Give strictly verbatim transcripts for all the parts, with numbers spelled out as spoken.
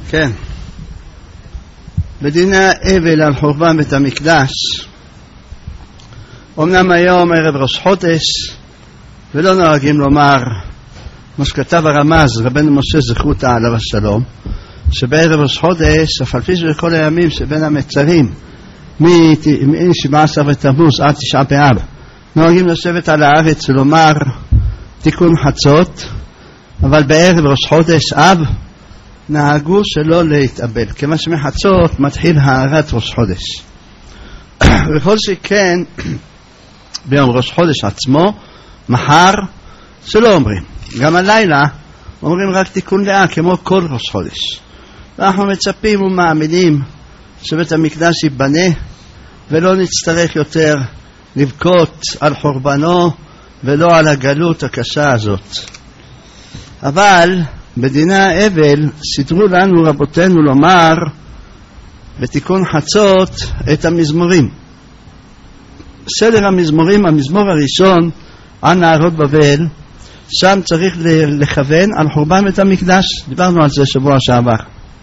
כן. בדיני האבל על חורבן בית המקדש, אמנם היום ערב ראש חודש, ולא נוהגים לומר מה שכתב הרמז, רבנו משה זכותא עליו השלום, שבערב ראש חודש, אף על פי שבכל הימים שבין המצרים, מ-שבעה עשר בתמוז עד תשעה באב, נוהגים לשבת על הארץ ולומר תיקון חצות, אבל בערב ראש חודש אב נהגו שלא להתאבל, כמה שמחצות מתחיל הערת ראש חודש. וכל שכן ביום ראש חודש עצמו, מחר, שלא אומרים. גם הלילה אומרים רק תיקון לאה, כמו כל ראש חודש. ואנחנו מצפים ומאמינים שבית המקדש ייבנה, ולא נצטרך יותר לבכות על חורבנו, ולא על הגלות הקשה הזאת. אבל בדיני האבל סידרו לנו רבותינו לומר בתיקון חצות את המזמורים. סדר המזמורים, המזמור הראשון על נהרות בבל, שם צריך לכוון על חורבן בית המקדש, דיברנו על זה שבוע שעבר.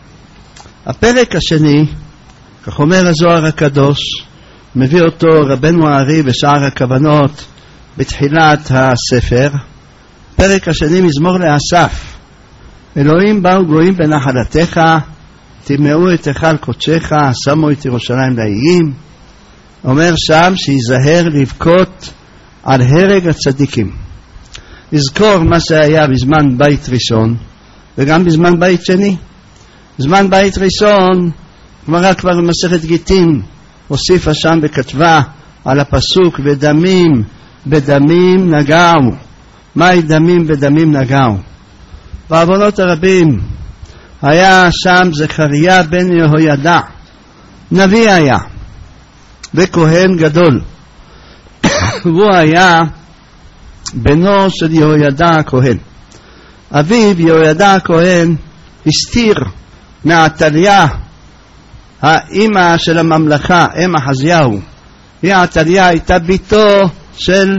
הפרק השני, כך אומר הזוהר הקדוש, מביא אותו רבנו הארי בשער הכוונות בתחילת הספר. פרק השני מזמור לאסף, אלוהים באו גויים בנחלתך, תמאו את היכל קודשך, שמו את ירושלים לאיים. אומר שם שיזהר לבכות על הרג הצדיקים. לזכור מה שהיה בזמן בית ראשון וגם בזמן בית שני. בזמן בית ראשון גמרא כבר במסכת גיטין הוסיפה שם וכתבה על הפסוק ודמים בדמים נגעו. מהי דמים בדמים נגעו? בעוונות הרבים היה שם זכריה בן יהוידע, נביא היה וכהן גדול. הוא היה בנו של יהוידע הכהן. אביו יהוידע הכהן הסתיר מעתליה, האמא של הממלכה, אם אחזיהו. היא עתליה הייתה ביתו של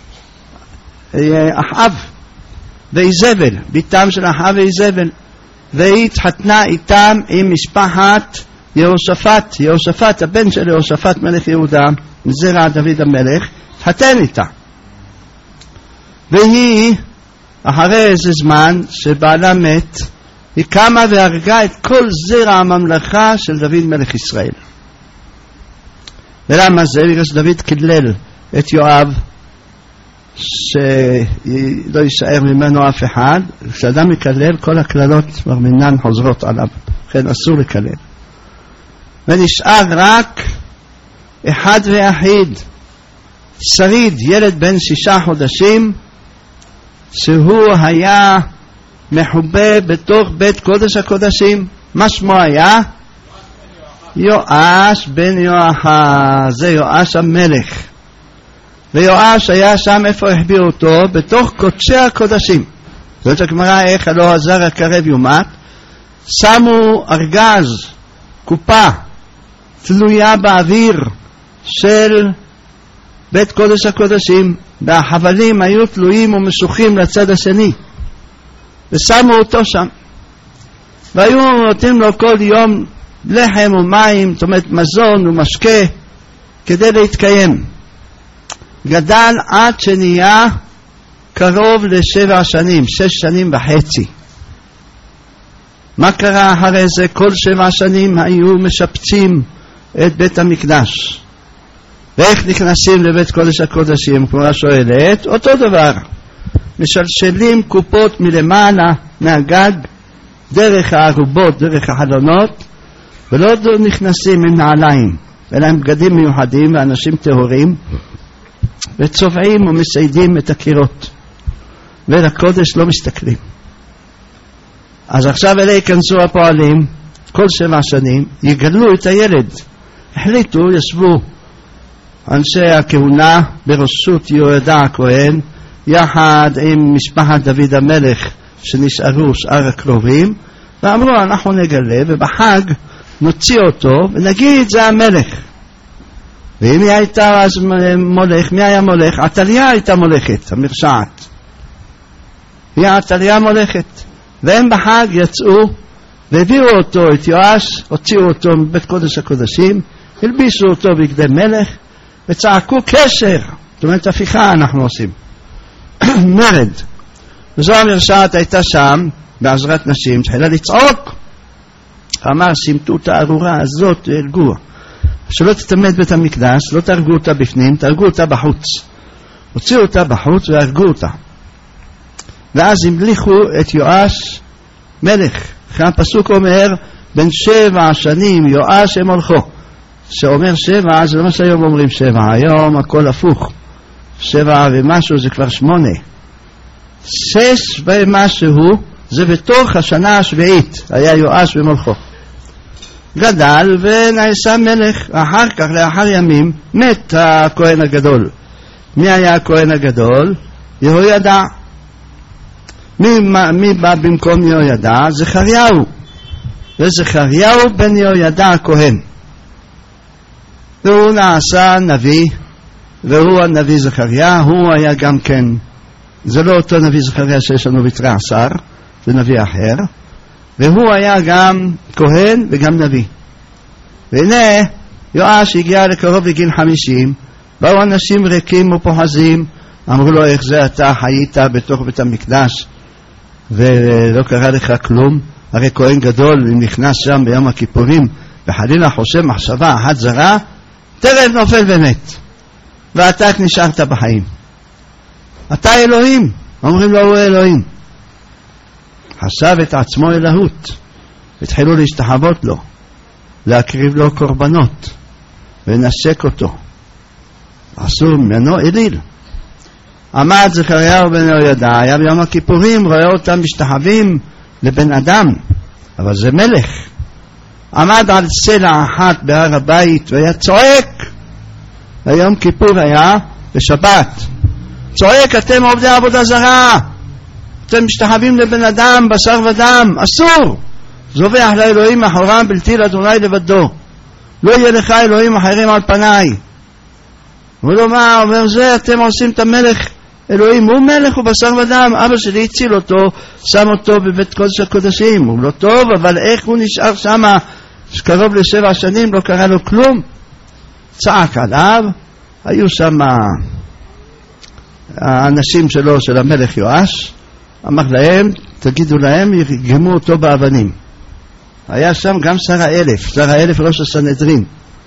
אחאב ואיזבל, ביתם של אחאב ואיזבל, והיא התחתנה איתם עם משפחת יהושפט. יהושפט, הבן של יהושפט מלך יהודה, מזרע דוד המלך, התחתן איתה. והיא, אחרי איזה זמן שבעלה מת, היא קמה והרגה את כל זרע הממלכה של דוד מלך ישראל. ולמה זה? בגלל שדוד קלל את יואב, שלא יישאר ממנו אף אחד. כשאדם יקלל, כל הכללות מרמינן חוזרות עליו, לכן אסור לקלל. ונשאר רק אחד ויחיד, שריד, ילד בן שישה חודשים, שהוא היה מחובה בתוך בית קודש הקודשים. מה שמו היה? יואש בן יואחז. זה יואש המלך. ויואש היה שם, איפה החביאו אותו? בתוך קודשי הקודשים. זאת הגמרא, איך הלא עזר הקרב יומת, שמו ארגז, קופה תלויה באוויר של בית קודש הקודשים, והחבלים היו תלויים ומשוחים לצד השני, ושמו אותו שם, והיו נותנים לו כל יום לחם ומים, זאת אומרת מזון ומשקה, כדי להתקיים. גדל עד שנהיה קרוב לשבע שנים, שש שנים וחצי. מה קרה אחרי זה? כל שבע שנים היו משפצים את בית המקדש. ואיך נכנסים לבית קודש הקודשים? כמו שואלת, אותו דבר. משלשלים קופות מלמעלה מהגג, דרך הערובות, דרך החלונות, ולא נכנסים עם נעליים, אלא עם בגדים מיוחדים ואנשים טהורים, וצובעים ומסיידים את הקירות, ולקודש לא מסתכלים. אז עכשיו אלה ייכנסו הפועלים, כל שבע שנים, יגלו את הילד. החליטו, ישבו אנשי הכהונה בראשות יהוידע הכהן, יחד עם משפחת דוד המלך שנשארו שאר הקרובים, ואמרו אנחנו נגלה ובחג נוציא אותו ונגיד זה המלך. ואם היא הייתה אז מולך, מי היה מולך? עתליה הייתה מולכת, המרשעת. היא עתליה מולכת. והם בחג יצאו והביאו אותו, את יואש, הוציאו אותו מבית קודש הקודשים, הלבישו אותו בגדי מלך, וצעקו קשר, זאת אומרת הפיכה אנחנו עושים, מרד. וזו המרשעת הייתה שם, בעזרת נשים, התחילה לצעוק, אמר, שימתו את הארורה הזאת, הרגו, שלא תתמד בית המקדש, לא תרגו אותה בפנים, תרגו אותה בחוץ. הוציאו אותה בחוץ והרגו אותה. ואז המליכו את יואש מלך. כאן הפסוק אומר, בין שבע שנים יואש המולכו. שאומר שבע, זה לא מה שהיום אומרים שבע, היום הכל הפוך. שבע ומשהו זה כבר שמונה. שש ומשהו זה בתוך השנה השביעית, היה יואש ומולכו. גדל ונעשה מלך. אחר כך, לאחר ימים, מת הכהן הגדול. מי היה הכהן הגדול? יהוידע. מי, מי בא במקום יהוידע? זכריהו. וזכריהו בן יהוידע הכהן. והוא נעשה נביא, והוא הנביא זכריה, הוא היה גם כן, זה לא אותו נביא זכריה שיש לנו בתרי עשר, זה נביא אחר, והוא היה גם כהן וגם נביא. והנה יואש הגיע לקרוב לגיל חמישים, באו אנשים ריקים ופוחזים, אמרו לו, איך זה אתה חיית בתוך בית המקדש ולא קרה לך כלום? הרי כהן גדול אם נכנס שם ביום הכיפורים וחלילה חושב מחשבה אחת זרה, תרב נופל ומת, ואתה נשארת בחיים. אתה אלוהים. אומרים לו, הוא אלוהים. חשב את עצמו אלוהות, התחילו להשתחוות לו, להקריב לו קורבנות ונשק אותו, עשו ממנו אליל. עמד זכריהו בן יהוידע, היה ביום הכיפורים, רואה אותם משתחווים לבן אדם, אבל זה מלך. עמד על סלע אחת בהר הבית והיה צועק. היום כיפור היה בשבת, צועק, אתם עובדי עבודה זרה, אתם משתחווים לבן אדם, בשר ודם, אסור. זובח לאלוהים אחורם, בלתי לאדוני לבדו, לא יהיה לך אלוהים אחרים על פניי. הוא לא מה, אומר זה, אתם עושים את המלך. אלוהים הוא מלך, הוא בשר ודם. אבא שלי הציל אותו, שם אותו בבית קודש הקודשים, הוא לא טוב, אבל איך הוא נשאר שם קרוב לשבע שנים, לא קרה לו כלום. צעק עליו. היו שם האנשים שלו, של המלך יואש, אמר להם, תגידו להם, ירגמו אותו באבנים. היה שם גם שר האלף, שר האלף ראש הסנהדרין.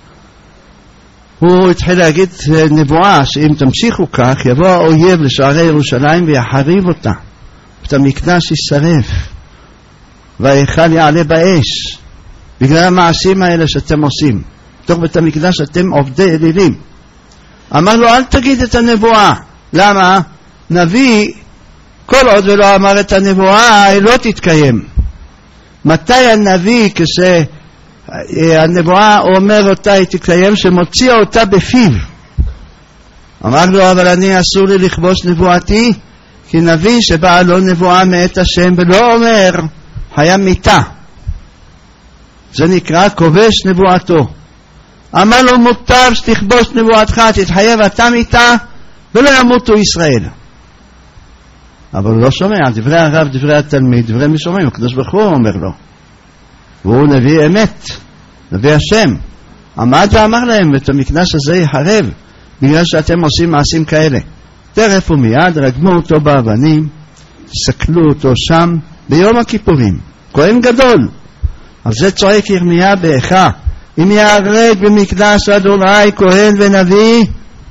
הוא התחיל להגיד נבואה שאם תמשיכו כך יבוא האויב לשערי ירושלים ויחריב אותה, את המקדש יישרף וההיכל יעלה באש בגלל המעשים האלה שאתם עושים. בתוך בית המקדש אתם עובדי אלילים. אמר לו, אל תגיד את הנבואה. למה? נביא כל עוד ולא אמר את הנבואה היא לא תתקיים. מתי הנביא כשהנבואה אומר אותה היא תתקיים? שמוציאה אותה בפיו. אמר לו, אבל אני אסור לי לכבוש נבואתי, כי נביא שבאה לו נבואה מאת השם ולא אומר היה מיתה, זה נקרא כובש נבואתו. אמר לו, מותר שתכבוש נבואתך, תתחייב אתה מיתה ולא ימותו ישראל. אבל הוא לא שומע, דברי הרב, דברי התלמיד, דברי מי שומעים, הקדוש ברוך הוא אומר לו, והוא נביא אמת, נביא השם. עמד ואמר להם, את המקדש הזה יחרב בגלל שאתם עושים מעשים כאלה. תרף ומיד רגמו אותו באבנים, סקלו אותו שם ביום הכיפורים, כהן גדול. על זה צועק ירמיה באיכה, אם יהרג במקדש אדוני כהן ונביא.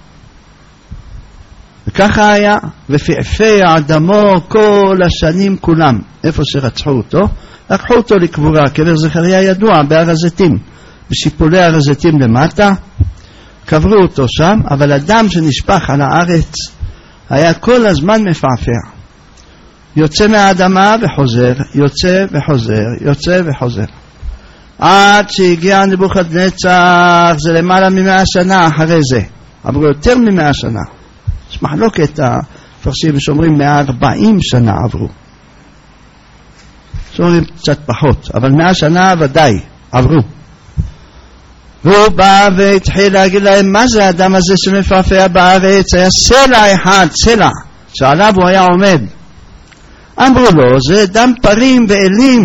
וככה היה, ופעפע דמו כל השנים כולם. איפה שרצחו אותו, לקחו אותו לקבורה, קבר זכריה ידוע בהר הזיתים, בשיפולי הר הזיתים למטה, קברו אותו שם, אבל הדם שנשפך על הארץ היה כל הזמן מפעפע, יוצא מהאדמה וחוזר, יוצא וחוזר, יוצא וחוזר, עד שהגיע נבוכדנצר. זה למעלה ממאה שנה אחרי זה, עברו יותר ממאה שנה. יש מחלוקת, הפרשים שאומרים מאה ארבעים שנה עברו, שאומרים קצת פחות, אבל מאה שנה ודאי עברו. והוא בא והתחיל להגיד להם, מה זה האדם הזה שמפעפע בארץ? היה סלע אחד, סלע שעליו הוא היה עומד. אמרו לו, זה דם פרים ואלים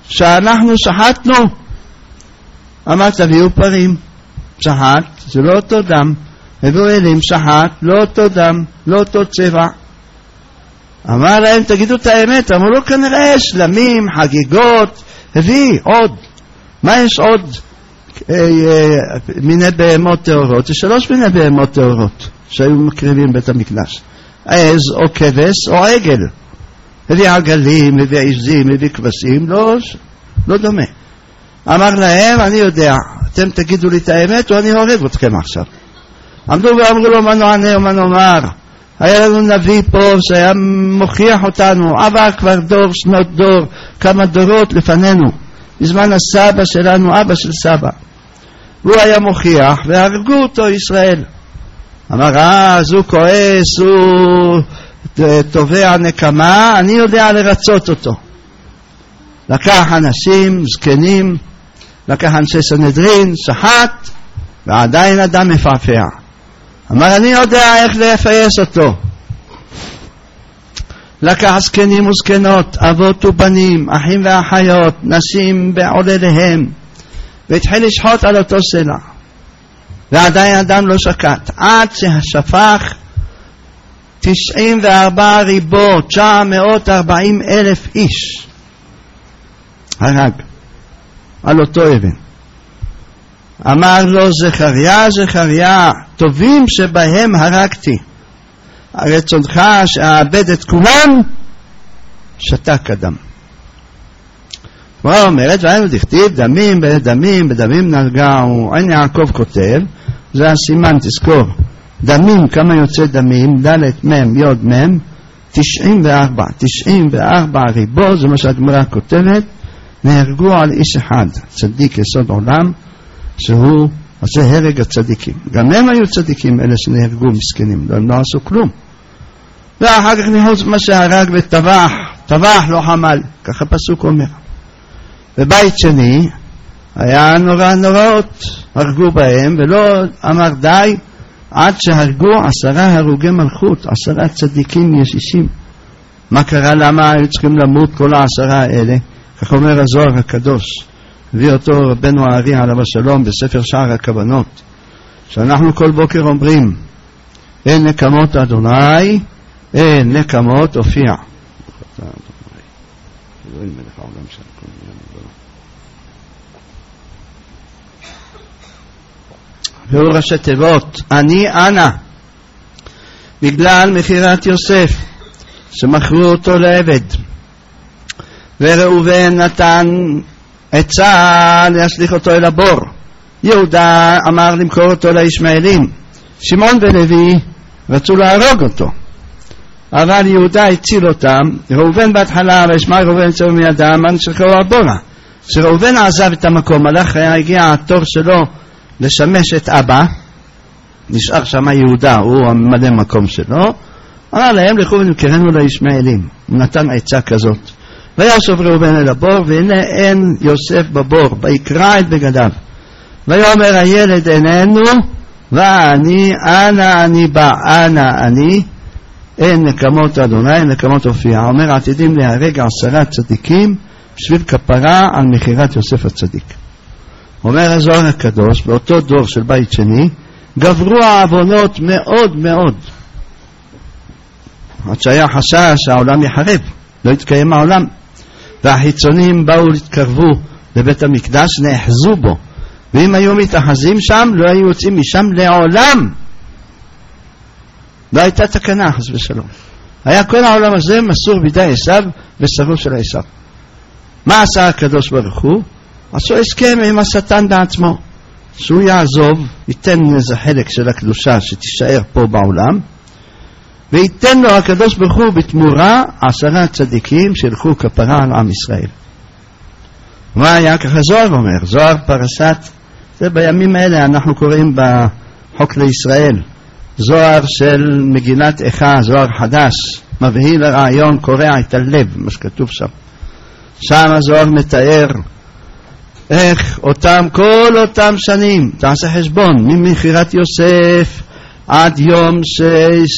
שאנחנו שחטנו. אמר תביאו פרים, שחט, זה לא אותו דם, הביאו אלים, שחט, לא אותו דם, לא אותו צבע. אמר להם תגידו את האמת, אמרו לו כנראה שלמים, חגיגות, הביא עוד. מה יש עוד אה, אה, מיני בהמות טהורות? יש שלוש מיני בהמות טהורות שהיו מקריבים בית המקדש, עז או כבש או עגל. הביא עגלים, הביא עזים, הביא כבשים, לא, לא דומה. אמר להם אני יודע, אתם תגידו לי את האמת או אני הורג אתכם עכשיו. עמדו ואמרו לו מה נענה ומה נאמר. היה לנו נביא פה שהיה מוכיח אותנו, עבר כבר דור, שנות דור, כמה דורות לפנינו, בזמן הסבא שלנו, אבא של סבא. הוא היה מוכיח והרגו אותו ישראל. אמר אז הוא כועס, הוא תובע נקמה, אני יודע לרצות אותו. לקח אנשים זקנים, לקח אנשי סנהדרין, שחט, ועדיין אדם מפעפע. אמר אני יודע איך לפייס אותו. לקח זקנים וזקנות, אבות ובנים, אחים ואחיות, נשים בעולליהם, והתחיל לשחוט על אותו סלע, ועדיין אדם לא שקט, עד שהשפך תשעים וארבע ריבות, תשע מאות וארבעים אלף איש הרג על אותו אבן. אמר לו זכריה, זכריה, טובים שבהם הרגתי, הרצונך שאעבד את כולם, שתק הדם. כבר אומרת, והיינו דכתיב דמים בדמים בדמים נרגעו. עין יעקב כותב, זה הסימן, תזכור, דמים, כמה יוצא דמים, ד' מ' י' מ', תשעים וארבע, תשעים וארבע ריבו, זה מה שהגמרא כותבת, נהרגו על איש אחד, צדיק יסוד עולם, שהוא עושה הרג הצדיקים. גם הם היו צדיקים, אלה שנהרגו מסכנים, הם לא עשו כלום. ואחר כך ניחוץ מה שהרג וטבח, טבח לא חמל, ככה פסוק אומר. ובית שני היה נורא נוראות, הרגו בהם ולא אמר די, עד שהרגו עשרה הרוגי מלכות, עשרה צדיקים ישישים. מה קרה? למה היו צריכים למות כל העשרה האלה? כך אומר הזוהר הקדוש, הביא אותו רבנו הארי עליו השלום בספר שער הכוונות, שאנחנו כל בוקר אומרים אין נקמות אדוני, אין נקמות הופיע. והוא ראשי תיבות אני אנה, בגלל מכירת יוסף שמכרו אותו לעבד, וראובן נתן עצה להשליך אותו אל הבור, יהודה אמר למכור אותו לישמעאלים, שמעון ולוי רצו להרוג אותו, אבל יהודה הציל אותם. ראובן בהתחלה וישמע ראובן יצאו מידם נשלחו הבורה. כשראובן עזב את המקום, הלך, הגיע התור שלו לשמש את אבא, נשאר שם יהודה, הוא הממלא מקום שלו, אמר להם לכו ונמכרנו לישמעאלים. הוא נתן עצה כזאת. וישוב ראובן אל הבור, והנה אין יוסף בבור, ויקרע את בגדיו, ויאמר הילד איננו, ואני אנה אני בא, אנה אני, אין נקמות אדוני, אין נקמות הופיע. אומר עתידים להרג עשרה צדיקים בשביל כפרה על מכירת יוסף הצדיק. אומר הזוהר הקדוש, באותו דור של בית שני גברו העוונות מאוד מאוד, עד שהיה חשש שהעולם יחרב, לא יתקיים העולם, והחיצונים באו להתקרבו לבית המקדש, נאחזו בו, ואם היו מתאחזים שם לא היו יוצאים משם לעולם. לא הייתה תקנה חס ושלום, היה כל העולם הזה מסור בידי עשיו ושרו של עשיו. מה עשה הקדוש ברוך הוא? עשו הסכם עם השטן בעצמו, שהוא יעזוב, ייתן איזה חלק של הקדושה שתישאר פה בעולם, וייתן לו הקדוש ברוך הוא בתמורה עשרה צדיקים שילכו כפרה על עם ישראל. מה היה? ככה זוהר אומר, זוהר פרשת, זה בימים האלה אנחנו קוראים בחוק לישראל, זוהר של מגילת איכה, זוהר חדש, מבהיל הרעיון, קורע את הלב, מה שכתוב שם. שם הזוהר מתאר איך אותם, כל אותם שנים, תעשה חשבון, ממכירת יוסף עד יום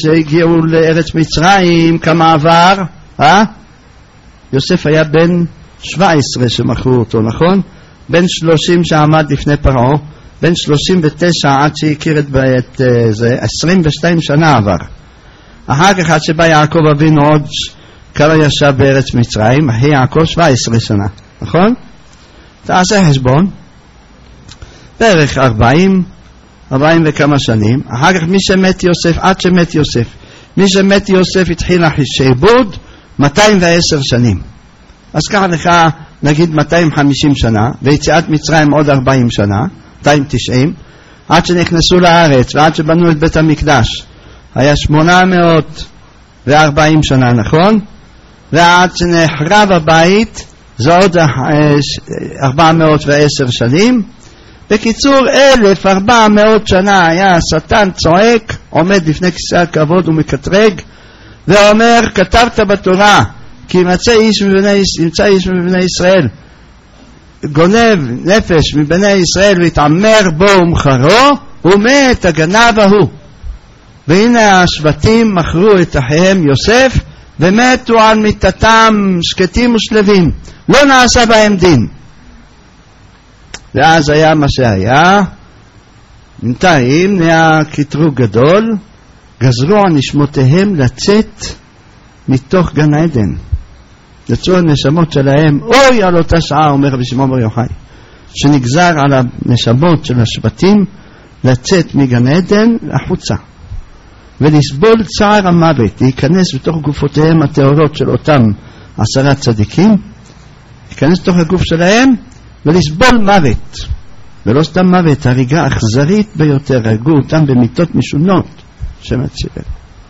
שהגיעו לארץ מצרים, כמה עבר? אה? יוסף היה בן שבע עשרה שמכרו אותו, נכון? בין שלושים שעמד לפני פרעה, בין שלושים ותשע עד שהכיר את, את זה, עשרים ושתיים שנה עבר. אחר כך עד שבא יעקב אבינו עוד כמה ישב בארץ מצרים, אחי יעקב שבע עשרה שנה, נכון? תעשה חשבון, בערך ארבעים, ארבעים וכמה שנים. אחר כך מי שמת יוסף, עד שמת יוסף, מי שמת יוסף התחיל שעבוד מאתיים ועשר שנים. אז ככה לך נגיד מאתיים וחמישים שנה, ויציאת מצרים עוד ארבעים שנה, מאתיים ותשעים, עד שנכנסו לארץ ועד שבנו את בית המקדש היה שמונה מאות וארבעים שנה, נכון? ועד שנחרב הבית זה עוד ארבע מאות ועשר שנים. בקיצור, אלף וארבע מאות שנה היה השטן צועק, עומד לפני כיסא הכבוד ומקטרג ואומר, כתבת בתורה כי ימצא איש מבני, ימצא איש מבני ישראל גונב נפש מבני ישראל והתעמר בו ומחרו, ומת הגנב ההוא. והנה השבטים מכרו את אחיהם יוסף ומתו על מיתתם שקטים ושלווים, לא נעשה בהם דין. ואז היה מה שהיה. בינתיים נהיה קטרוג גדול, גזרו על נשמותיהם לצאת מתוך גן עדן, יצאו הנשמות שלהם. אוי על אותה שעה, אומר רבי שמעון בר יוחאי, שנגזר על הנשמות של השבטים לצאת מגן עדן החוצה ולסבול צער המוות, להיכנס בתוך גופותיהם הטהורות של אותם עשרה צדיקים, להיכנס לתוך הגוף שלהם ולסבול מוות, ולא סתם מוות, הריגה אכזרית ביותר, הרגו אותם במיתות משונות שמצילם.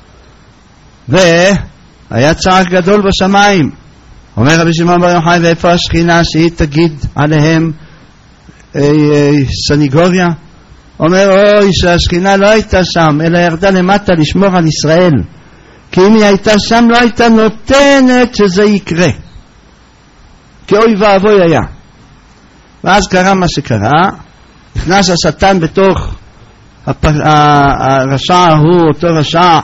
והיה צער גדול בשמיים. אומר רבי שמעון בר יוחאי, ואיפה השכינה שהיא תגיד עליהם אי, אי, סניגוריה? אומר, אוי שהשכינה לא הייתה שם אלא ירדה למטה לשמור על ישראל, כי אם היא הייתה שם לא הייתה נותנת שזה יקרה, כי אוי ואבוי היה. ואז קרה מה שקרה, נכנס השטן בתוך הפר... הרשע ההוא, אותו רשע,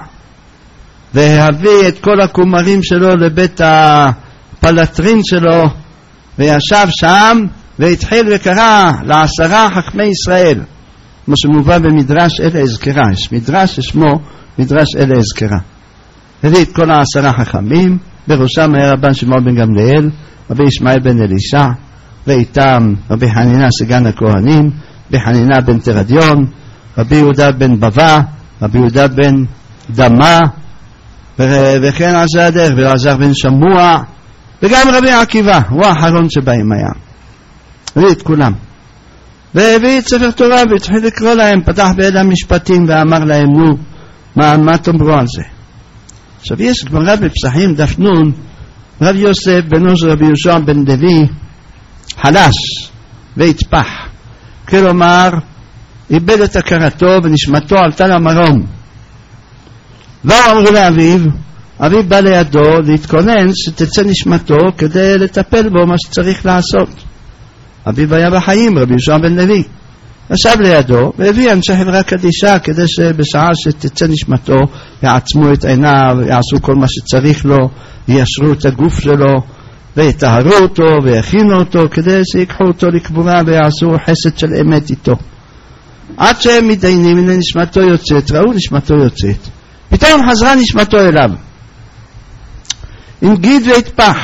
והביא את כל הקומרים שלו לבית הפלטרין שלו, וישב שם והתחיל וקרא לעשרה חכמי ישראל, כמו שמובא במדרש אלה אזכרה. יש מדרש ששמו מדרש אלה אזכרה. הביא את כל העשרה חכמים, בראשם היה רבן שמעון בן גמליאל, רבי ישמעאל בן אלישע, ואיתם רבי חנינה סגן הכהנים, רבי חנינה בן תרדיון, רבי יהודה בן בבא, רבי יהודה בן דמה, וכן על זה הדרך, ואלעזר בן שמוע, וגם רבי עקיבא, הוא האחרון שבהם היה. הביא את כולם, והביא את ספר תורה והתחיל לקרוא להם, פתח באלה המשפטים ואמר להם, נו, מה, מה תאמרו על זה? עכשיו יש גמרא בפסחים דף נון, רב יוסף בן עוז רבי יהושע בן לוי חלש והתפח, כלומר איבד את הכרתו ונשמתו עלתה למרום. ואמרו לאביו, אביו בא לידו להתכונן שתצא נשמתו כדי לטפל בו מה שצריך לעשות. אביו היה בחיים, רבי יהושע בן לוי, ישב לידו והביא אנשי חברה קדישה כדי שבשעה שתצא נשמתו יעצמו את עיניו, יעשו כל מה שצריך לו, וישרו את הגוף שלו ויטהרו אותו ויכינו אותו כדי שיקחו אותו לקבורה ויעשו חסד של אמת איתו. עד שהם מתדיינים, הנה נשמתו יוצאת, ראו נשמתו יוצאת, פתאום חזרה נשמתו אליו עם גיד והתפח.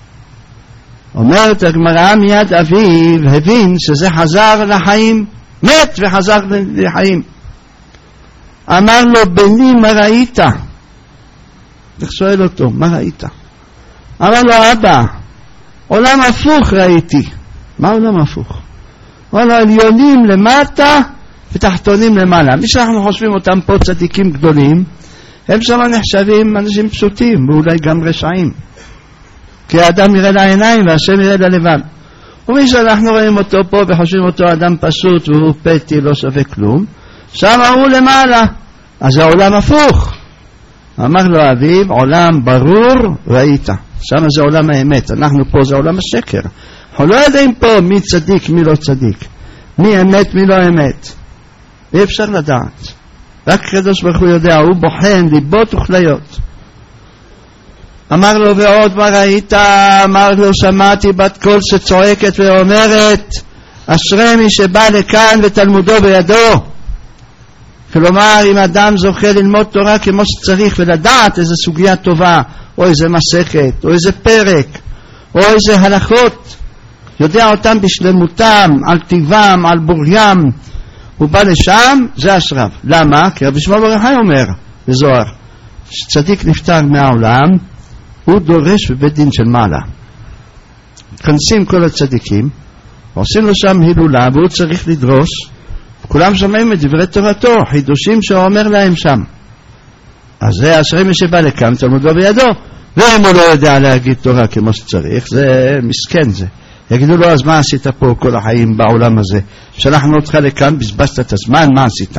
אומרת הגמרא, מיד אביו הבין שזה חזר לחיים, מת וחזר לחיים. אמר לו, בני מה ראית? איך שואל אותו, מה ראית? אמר לו, אבא, עולם הפוך ראיתי. מה עולם הפוך? אמר לו, עליונים למטה ותחתונים למעלה. מי שאנחנו חושבים אותם פה צדיקים גדולים, הם שם נחשבים אנשים פשוטים ואולי גם רשעים, כי האדם יראה לעיניים והשם יראה ללבן. ומי שאנחנו רואים אותו פה וחושבים אותו אדם פשוט והוא פתי לא שווה כלום, שם הוא למעלה, אז העולם הפוך. אמר לו אביו, עולם ברור ראית, שם זה עולם האמת, אנחנו פה זה עולם השקר. אנחנו לא יודעים פה מי צדיק מי לא צדיק, מי אמת מי לא אמת, אי אפשר לדעת, רק הקדוש ברוך הוא יודע, הוא בוחן ליבות וכליות. אמר לו ועוד מה ראית? אמר לו שמעתי בת קול שצועקת ואומרת אשרי מי שבא לכאן ותלמודו בידו. כלומר אם אדם זוכה ללמוד תורה כמו שצריך ולדעת איזה סוגיה טובה או איזה מסכת או איזה פרק או איזה הלכות, יודע אותם בשלמותם, על טיבם, על בוריים, הוא בא לשם, זה אשריו. למה? כי רבי שמעון בר יוחאי אומר בזוהר שצדיק נפטר מהעולם הוא דורש בבית דין של מעלה. מתכנסים כל הצדיקים עושים לו שם הילולה והוא צריך לדרוש, כולם שומעים את דברי תורתו, חידושים שהוא אומר להם שם. אז זה אשרי מי שבא לכאן תלמודו בידו. ואם הוא לא יודע להגיד תורה כמו שצריך, זה מסכן זה. יגידו לו אז מה עשית פה כל החיים בעולם הזה? שלחנו אותך לכאן, בזבזת את הזמן, מה עשית?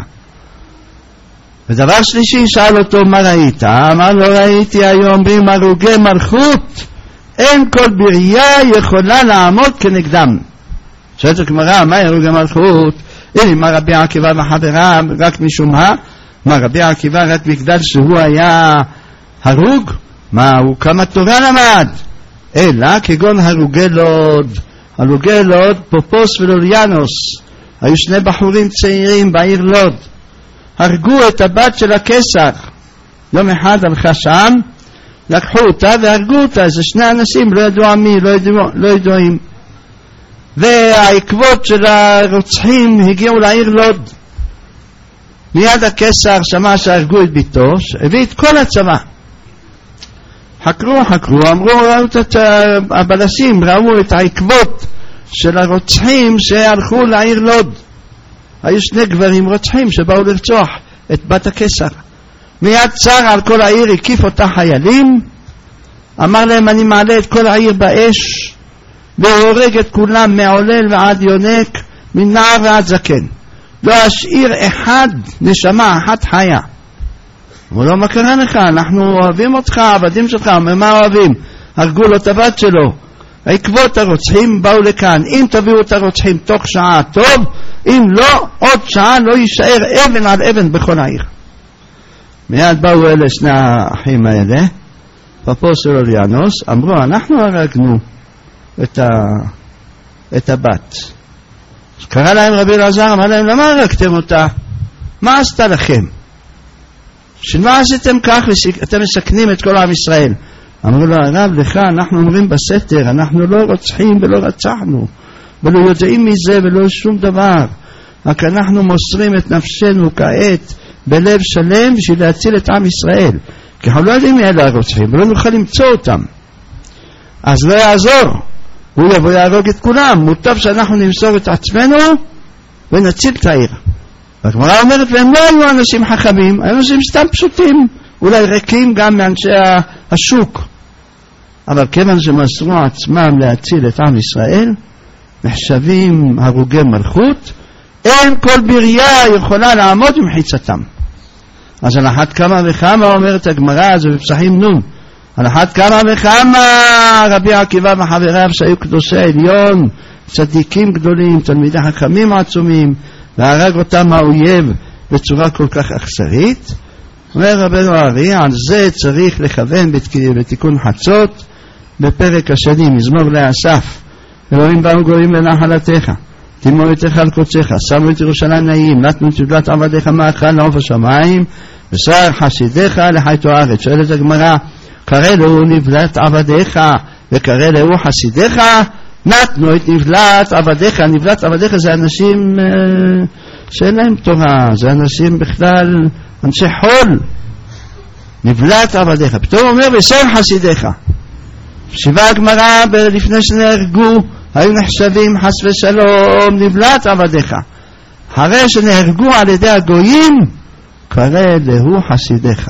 ודבר שלישי שאל אותו מה ראית? אמר לו ראיתי היום אומרים הרוגי מלכות אין כל ברייה יכולה לעמוד כנגדם. שואלת הגמרא מה הרוגי מלכות? הנה מה רבי עקיבא וחבריו רק משום מה? מה רבי עקיבא רק בגלל שהוא היה הרוג? מה הוא כמה תורה למד? אלא כגון הרוגי לוד. הרוגי לוד פופוס ולוליאנוס היו שני בחורים צעירים בעיר לוד, הרגו את הבת של הקיסר. יום אחד הלכה שם, לקחו אותה והרגו אותה, איזה שני אנשים לא ידוע מי, לא, ידוע, לא ידועים, והעקבות של הרוצחים הגיעו לעיר לוד. מיד הקיסר שמע שהרגו את ביתו, הביא את כל הצבא, חקרו חקרו אמרו ראו את הבלשים, ראו את העקבות של הרוצחים שהלכו לעיר לוד. היו שני גברים רוצחים שבאו לרצוח את בת הקיסר. מיד צר על כל העיר, הקיף אותה חיילים, אמר להם אני מעלה את כל העיר באש והורג את כולם מעולל ועד יונק, מנער ועד זקן, לא אשאיר אחד נשמה אחת חיה. אמרו לו מה קרה לך? אנחנו אוהבים אותך, עבדים שלך. מה אוהבים? הרגו לו את הבת שלו. העקבות הרוצחים באו לכאן, אם תביאו את הרוצחים תוך שעה טוב, אם לא עוד שעה לא יישאר אבן על אבן בכל העיר. מיד באו אלה שני האחים האלה, פפוס ולוליאנוס, אמרו אנחנו הרגנו את, ה... את הבת. אז קרא להם רבי אלעזר, אמר להם למה הרגתם אותה? מה עשתה לכם? שמה עשיתם כך? אתם מסכנים את כל עם ישראל. אמרו לו הרב לך אנחנו אומרים בסתר אנחנו לא רוצחים ולא רצחנו ולא יודעים מזה ולא שום דבר, רק אנחנו מוסרים את נפשנו כעת בלב שלם בשביל להציל את עם ישראל, כי אנחנו לא יודעים מי אלה הרוצחים ולא נוכל למצוא אותם. אז לא יעזור, הוא יבוא יהרוג את כולם, מוטב שאנחנו נמסור את עצמנו ונציל את העיר. והגמרא אומרת והם לא היו אנשים חכמים, היו אנשים סתם פשוטים, אולי ריקים גם מאנשי השוק, אבל כיוון שמסרו עצמם להציל את עם ישראל נחשבים הרוגי מלכות, אין כל ברייה יכולה לעמוד במחיצתם. אז על אחת כמה וכמה אומרת הגמרא, זה בפסחים נון, על אחת כמה וכמה רבי עקיבא וחבריו שהיו קדושי עליון, צדיקים גדולים, תלמידי חכמים עצומים, והרג אותם האויב בצורה כל כך אכזרית. אומר רבנו הארי, על זה צריך לכוון בתיקון חצות בפרק השני, מזמור לאסף, אלוהים באו גויים לנחלתך, תימו יתך על קודשך, שמו את ירושלים נעים, נתנו את תולת עבדיך מאכל לעוף השמיים, ושר חסידיך לחייתו הארץ. שואלת הגמרא, קרא לו נבלת עבדיך וקרא לו חסידיך? נתנו את נבלת עבדיך. נבלת עבדיך זה אנשים אה, שאין להם תורה, זה אנשים בכלל אנשי חול. נבלת עבדיך, פתאום אומר ושר חסידיך. שיבה הגמרא לפני שנהרגו היו נחשבים חס ושלום נבלת עבדיך, אחרי שנהרגו על ידי הגויים קרא לו חסידיך,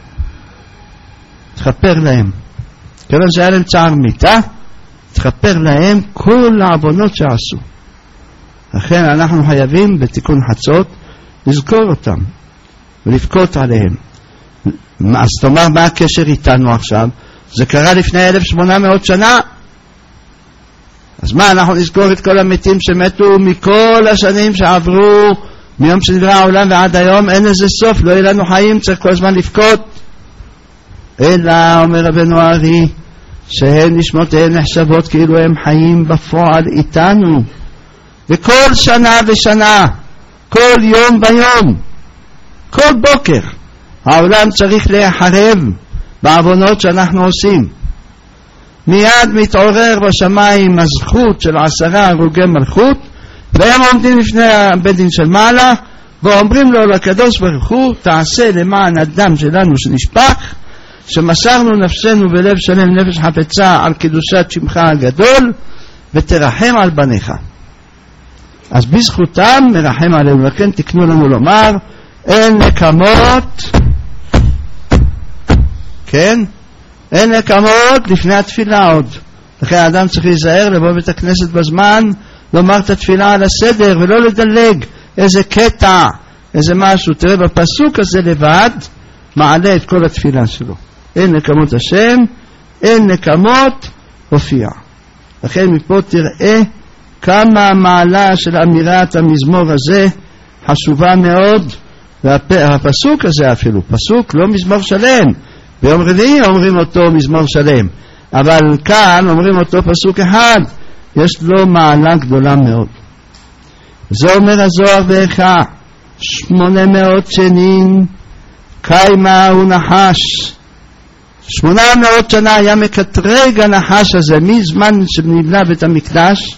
תכפר להם, כיוון שהיה להם צער מיתה, תכפר להם כל העוונות שעשו. לכן אנחנו חייבים בתיקון חצות לזכור אותם ולבכות עליהם. אז תאמר מה הקשר איתנו עכשיו? זה קרה לפני אלף ושמונה מאות שנה, אז מה אנחנו נזכור את כל המתים שמתו מכל השנים שעברו מיום שנברא העולם ועד היום? אין לזה סוף, לא יהיה לנו חיים, צריך כל הזמן לבכות. אלא אומר רבנו הארי שהן נשמותיהן נחשבות כאילו הם חיים בפועל איתנו, וכל שנה ושנה, כל יום ביום, כל בוקר העולם צריך להיחרב בעוונות שאנחנו עושים. מיד מתעורר בשמיים הזכות של עשרה הרוגי מלכות, והם עומדים לפני בית דין של מעלה ואומרים לו לקדוש ברוך הוא, תעשה למען הדם שלנו שנשפך, שמסרנו נפשנו בלב שלם נפש חפצה על קדושת שמך הגדול, ותרחם על בניך. אז בזכותם מרחם עלינו. לכן תקנו לנו לומר אין נקמות, כן, אין נקמות לפני התפילה עוד. לכן האדם צריך להיזהר לבוא בית הכנסת בזמן, לומר את התפילה על הסדר ולא לדלג איזה קטע, איזה משהו. תראה בפסוק הזה לבד מעלה את כל התפילה שלו. אין נקמות השם, אין נקמות הופיע. לכן מפה תראה כמה המעלה של אמירת המזמור הזה חשובה מאוד. והפסוק הזה אפילו, פסוק לא מזמור שלם, ביום רביעי אומרים אותו מזמור שלם, אבל כאן אומרים אותו פסוק אחד, יש לו מעלה גדולה מאוד. זה אומר הזוהר ואיכה, שמונה מאות שנים קיימה הוא נחש. שמונה מאות שנה היה מקטרג הנחש הזה מזמן שנבנה בית המקדש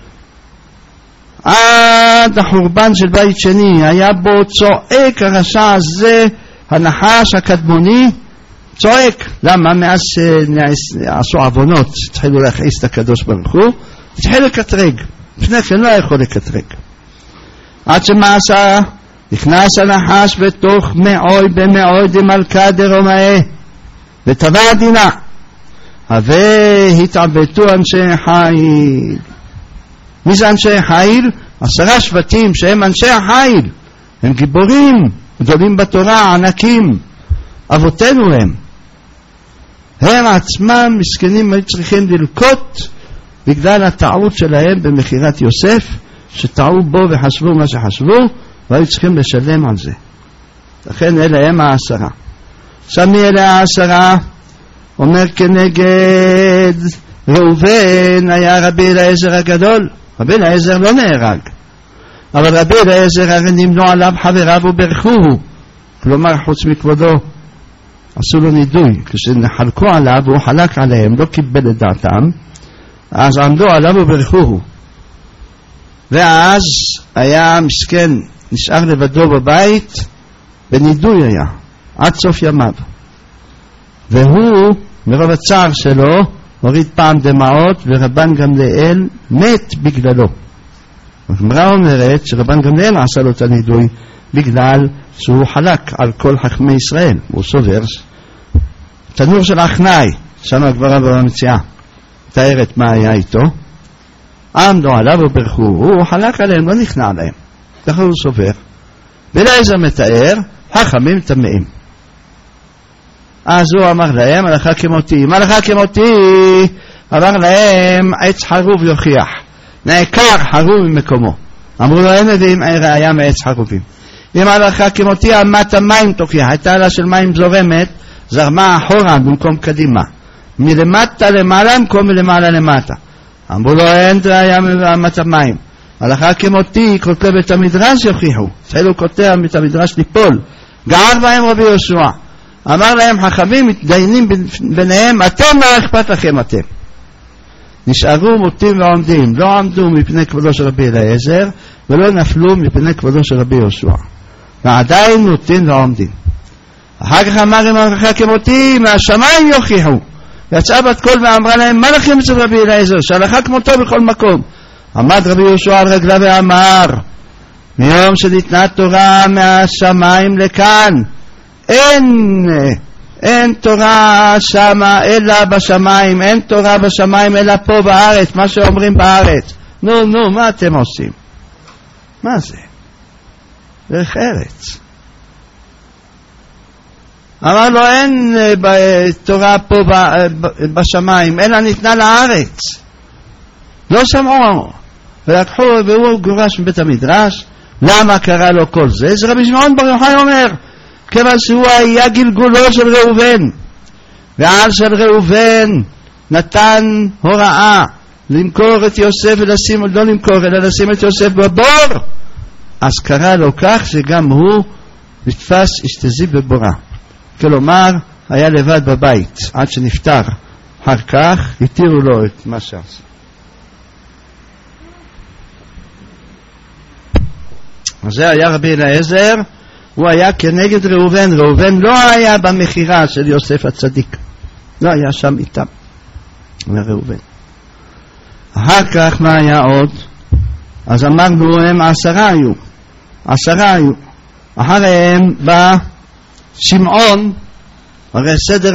עד החורבן של בית שני. היה בו צועק הרשע הזה, הנחש הקדמוני צועק. למה? מאז עשו עוונות, התחילו להכעיס את הקדוש ברוך הוא, התחיל לקטרג. לפני כן לא יכול לקטרג, עד שמעשה נכנס הנחש בתוך מעוי במעוי דמלכה דרומאה וטבע דינה, והתעבטו אנשי חיל. מי זה אנשי חיל? עשרה שבטים שהם אנשי החיל, הם גיבורים גדולים בתורה, ענקים, אבותינו הם. הם עצמם מסכנים היו צריכים ללקוט בגלל הטעות שלהם במכירת יוסף, שטעו בו וחשבו מה שחשבו, והיו צריכים לשלם על זה. לכן אלה הם העשרה. עכשיו מי אלה העשרה? אומר כנגד ראובן היה רבי אליעזר הגדול. רבי אליעזר לא נהרג, אבל רבי אליעזר הרי נמנו עליו חבריו וברכוהו, כלומר חוץ מכבודו עשו לו נידוי. כשנחלקו עליו והוא חלק עליהם, לא קיבל את דעתם, אז עמדו עליו וברכוהו, ואז היה מסכן, נשאר לבדו בבית, בנידוי היה עד סוף ימיו, והוא מרוב הצער שלו הוריד פעם דמעות, ורבן גמליאל מת בגללו. הגמרא אומרת שרבן גמליאל עשה לו את הנידוי בגלל שהוא חלק על כל חכמי ישראל. הוא סובר תנור של אחנאי, שם הגמרא במציאה תארת מה היה איתו, עמדו עליו וברכו, הוא חלק עליהם, לא נכנע עליהם. ככה הוא סובר. ואליעזר מתאר חכמים טמאים. אז הוא אמר להם הלכה כמותי. מה הלכה כמותי? אמר להם עץ חרוב יוכיח, נעקר חרוב ממקומו. אמרו לו אין מביאים ראיה מעץ חרובים. אם הלכה כמותי אמת המים תוכיח, הייתה לה של מים זורמת, זרמה אחורה במקום קדימה, מלמטה למעלה במקום מלמעלה למטה. אמרו לו אין ראיה מאמת המים. הלכה כמותי כותב את המדרש יוכיחו, התחילו כותב את המדרש ליפול. גער בהם רבי יהושע, אמר להם חכמים מתדיינים ביניהם, אתם לא אכפת לכם אתם. נשארו מוטים ועומדים, לא עמדו מפני כבודו של רבי אליעזר ולא נפלו מפני כבודו של רבי יהושע, ועדיין מוטים ועומדים. אחר כך אמר עם הלכה כמותי מהשמיים יוכיחו, יצאה בת קול ואמרה להם מה לכם אצל רבי אליעזר שהלכה כמותו בכל מקום. עמד רבי יהושע על רגליו ואמר מיום שניתנה תורה מהשמיים לכאן אין אין תורה שמה אלא בשמיים, אין תורה בשמיים אלא פה בארץ, מה שאומרים בארץ. נו נו מה אתם עושים? מה זה? דרך ארץ. אמר לו אין תורה פה בשמיים אלא ניתנה לארץ. לא שמעו ולקחו, והוא גורש מבית המדרש. למה קרה לו כל זה? זה רבי שמעון בר יוחאי אומר כיוון שהוא היה גלגולו של ראובן, ועל של ראובן נתן הוראה למכור את יוסף ולשים, לא למכור אלא לשים את יוסף בבור, אז קרה לו כך שגם הוא נתפס אשתזי בבורה, כלומר היה לבד בבית עד שנפטר. אחר כך התירו לו את מה שעשה. אז זה היה רבי אליעזר, הוא היה כנגד ראובן. ראובן לא היה במחירה של יוסף הצדיק, לא היה שם איתם, היה ראובן. אחר כך מה היה עוד? אז אמרנו הם עשרה היו, עשרה היו. אחריהם בא שמעון, הרי סדר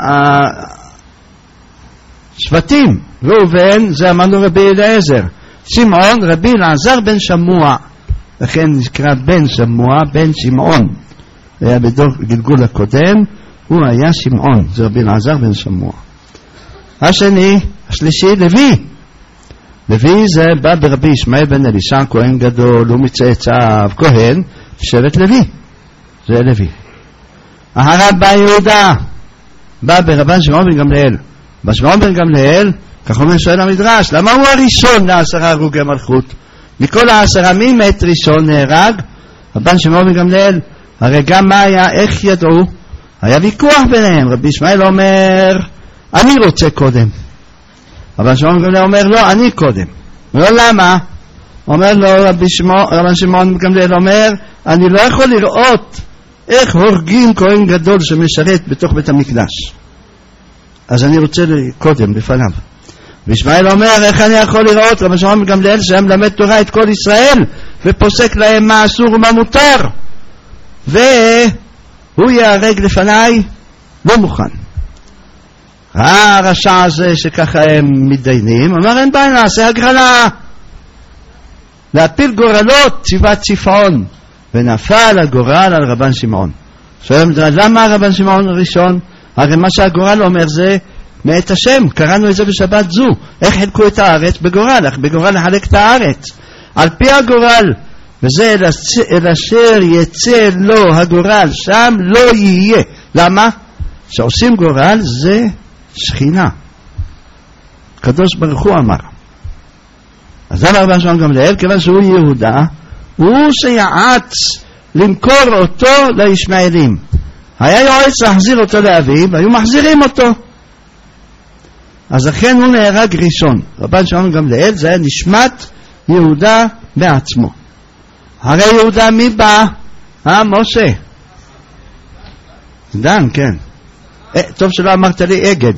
השבטים, ראובן זה אמרנו רבי אליעזר, שמעון רבי אלעזר בן שמוע, לכן נקרא בן שמוע, בן שמעון, היה בדור גלגול הקודם, הוא היה שמעון, זה רבי אלעזר בן שמוע. השני, השלישי, לוי. לוי זה בא ברבי ישמעאל בן אלישע, כהן גדול, הוא מצאצאיו, כהן, שבט לוי, זה לוי. אחריו בא יהודה, בא ברבן שמעון בן גמליאל. בשמעון בן גמליאל, כך אומר שואל המדרש, למה הוא הראשון לעשרה הרוגי מלכות? מכל העשרה מי מת ראשון נהרג? רבן שמעון בן גמליאל. הרי גם מה היה, איך ידעו? היה ויכוח ביניהם. רבי ישמעאל אומר, אני רוצה קודם. רבן שמעון בן גמליאל אומר, לא, אני קודם. לא, למה? אומר לו רבי שמעון, רבן שמעון בן גמליאל אומר, אני לא יכול לראות איך הורגים כהן גדול שמשרת בתוך בית המקדש, אז אני רוצה קודם לפניו. וישמעאל אומר, איך אני יכול לראות רבי שמעון בן גמליאל שהם למד תורה את כל ישראל ופוסק להם מה אסור ומה מותר, והוא יהרג לפניי? לא מוכן. הרשע הזה שככה הם מתדיינים, אמר אין בעיה, נעשה הגרלה, להפיל גורלות, ציווה צפעון, ונפל הגורל על רבן שמעון. שואל למה רבן שמעון הראשון? הרי מה שהגורל אומר זה מאת השם, קראנו את זה בשבת זו, איך חלקו את הארץ? בגורל, איך בגורל לחלק את הארץ? על פי הגורל, וזה אל אשר יצא לו הגורל, שם לא יהיה. למה? שעושים גורל זה שכינה, קדוש ברוך הוא אמר. אז למה רבן שמעון גמליאל? כיוון שהוא יהודה, הוא שיעץ למכור אותו לישמעאלים. היה יועץ להחזיר אותו לאביו, והיו מחזירים אותו, אז לכן הוא נהרג ראשון. רבן שמעון גמליאל זה היה נשמת יהודה בעצמו. הרי יהודה מי בא? אה, משה דן, כן. אה, טוב שלא אמרת לי אגד.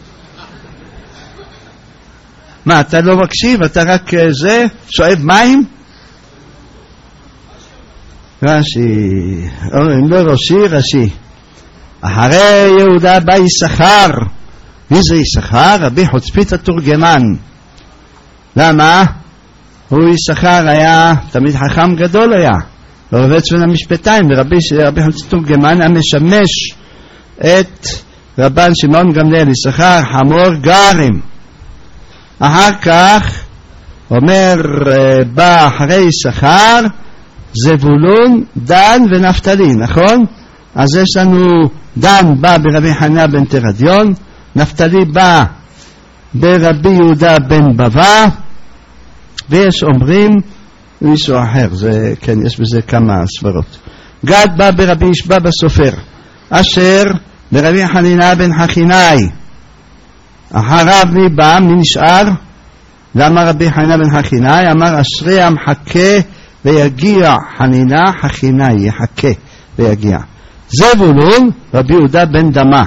מה, אתה לא מקשיב? אתה רק זה שואב מים? רש"י, אם לא ראשי, ראשי. אחרי יהודה בא יששכר. מי זה יששכר? רבי חוצפית התורגמן. למה? הוא יששכר היה תמיד חכם גדול, היה ורבץ בין המשפטיים, ורבי רבי חוצפית התורגמן היה משמש את רבן שמעון גמליאל. יששכר חמור גרים. אחר כך אומר בא אחרי יששכר זבולון, דן ונפתלי, נכון? אז יש לנו דן בא ברבי חניה בן תרדיון, נפתלי בא ברבי יהודה בן בבא, ויש אומרים מישהו אחר, זה, כן, יש בזה כמה סברות. גד בא ברבי ישבא בסופר, אשר ברבי חנינה בן חכינאי. אחריו מי בא? מי נשאר? למה רבי חנינה בן חכינאי? אמר אשרי המחכה ויגיע חנינה, חכינאי יחכה ויגיע. זבולון רבי יהודה בן דמה.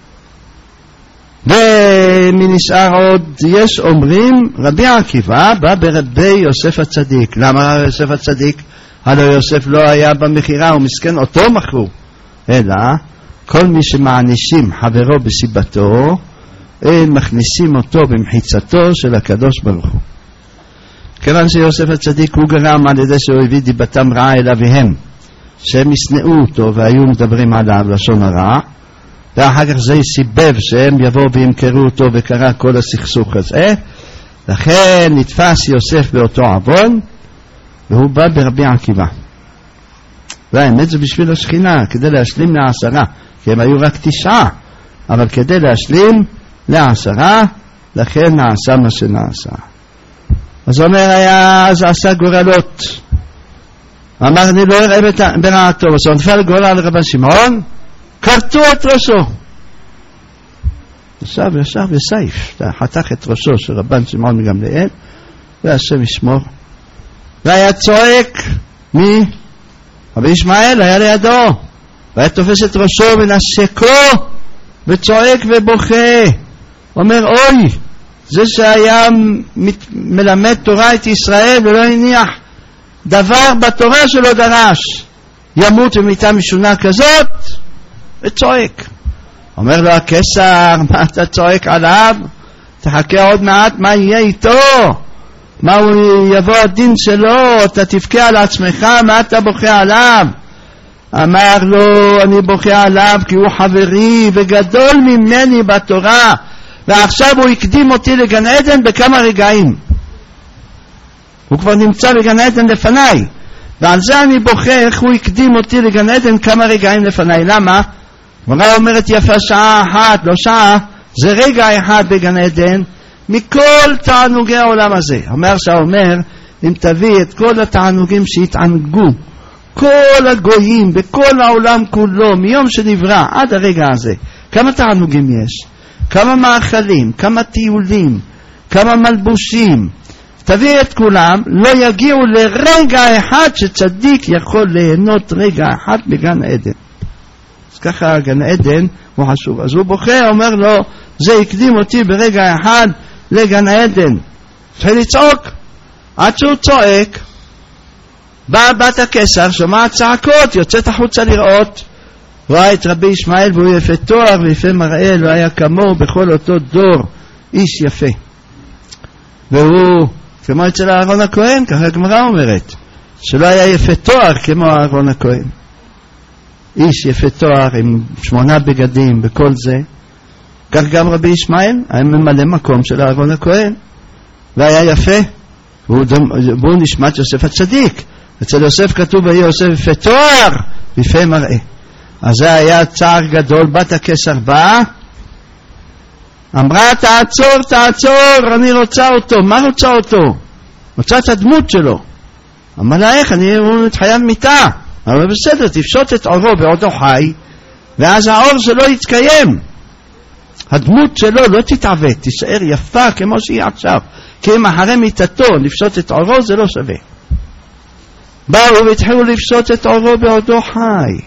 ומי נשאר עוד? יש אומרים רבי עקיבא בא ברבי יוסף הצדיק. למה יוסף הצדיק? הלא יוסף לא היה במחירה, הוא מסכן, אותו מכרו. אלא כל מי שמענישים חברו בסיבתו, הם מכניסים אותו במחיצתו של הקדוש ברוך הוא. כיוון שיוסף הצדיק הוא גרם על ידי שהוא הביא דיבתם רעה אל אביהם, שהם ישנאו אותו והיו מדברים עליו לשון הרע, ואחר כך זה סיבב שהם יבואו וימכרו אותו, וקרה כל הסכסוך הזה. לכן נתפס יוסף באותו עוון, והוא בא ברבי עקיבא. והאמת זה בשביל השכינה, כדי להשלים לעשרה, כי הם היו רק תשעה, אבל כדי להשלים לעשרה, לכן נעשה מה שנעשה. אז אומר היה, אז עשה גורלות. אמר אני לא אראה ברעתו, אז נפל גורל רבן שמעון, קרטו את ראשו. ישב ישב וסייף, חתך את ראשו של רבן שמעון מגמליאל, והשם ישמור. והיה צועק מי? רבי ישמעאל היה לידו, והיה תופס את ראשו ונשקו וצועק ובוכה. אומר אוי, זה שהיה מלמד תורה את ישראל ולא הניח דבר בתורה שלא דרש, ימות במיתה משונה כזאת, וצועק. אומר לו הקיסר, מה אתה צועק עליו? תחכה עוד מעט מה יהיה איתו, מה הוא יבוא הדין שלו, אתה תבכה על עצמך, מה אתה בוכה עליו? אמר לו אני בוכה עליו כי הוא חברי וגדול ממני בתורה, ועכשיו הוא הקדים אותי לגן עדן בכמה רגעים, הוא כבר נמצא בגן עדן לפניי, ועל זה אני בוכה איך הוא הקדים אותי לגן עדן כמה רגעים לפניי. למה? הגמרא אומרת יפה שעה אחת, לא שעה, זה רגע אחד בגן עדן מכל תענוגי העולם הזה. אומר שאומר אם תביא את כל התענוגים שהתענגו כל הגויים בכל העולם כולו מיום שנברא עד הרגע הזה, כמה תענוגים יש, כמה מאכלים, כמה טיולים, כמה מלבושים, תביא את כולם, לא יגיעו לרגע אחד שצדיק יכול ליהנות רגע אחד בגן עדן. אז ככה גן עדן הוא חשוב. אז הוא בוכה, אומר לו זה הקדים אותי ברגע אחד לגן עדן. התחיל לצעוק, עד שהוא צועק באה בת הקיסר, שומעת צעקות, יוצאת החוצה לראות, רואה את רבי ישמעאל והוא יפה תואר ויפה מראה, לא היה כמוהו בכל אותו דור, איש יפה. והוא כמו אצל אהרון הכהן, ככה הגמרא אומרת, שלא היה יפה תואר כמו אהרון הכהן. איש יפה תואר עם שמונה בגדים בכל זה. כך גם רבי ישמעאל היה ממלא מקום של אהרון הכהן, והיה יפה, והוא, והוא נשמת יוסף הצדיק. אצל יוסף כתוב ויהי יוסף יפה תואר ויפה מראה. אז זה היה צער גדול. בת הקיסר באה, אמרה תעצור תעצור, אני רוצה אותו. מה רוצה אותו? רוצה את הדמות שלו. אמר לה איך, אני הוא מתחייב מיתה. אבל בסדר, תפשוט את עורו בעודו חי, ואז העור שלו יתקיים, הדמות שלו לא תתעוות, תישאר יפה כמו שהיא עכשיו, כי אם אחרי מיתתו לפשוט את עורו זה לא שווה. באו והתחילו לפשוט את עורו בעודו חי,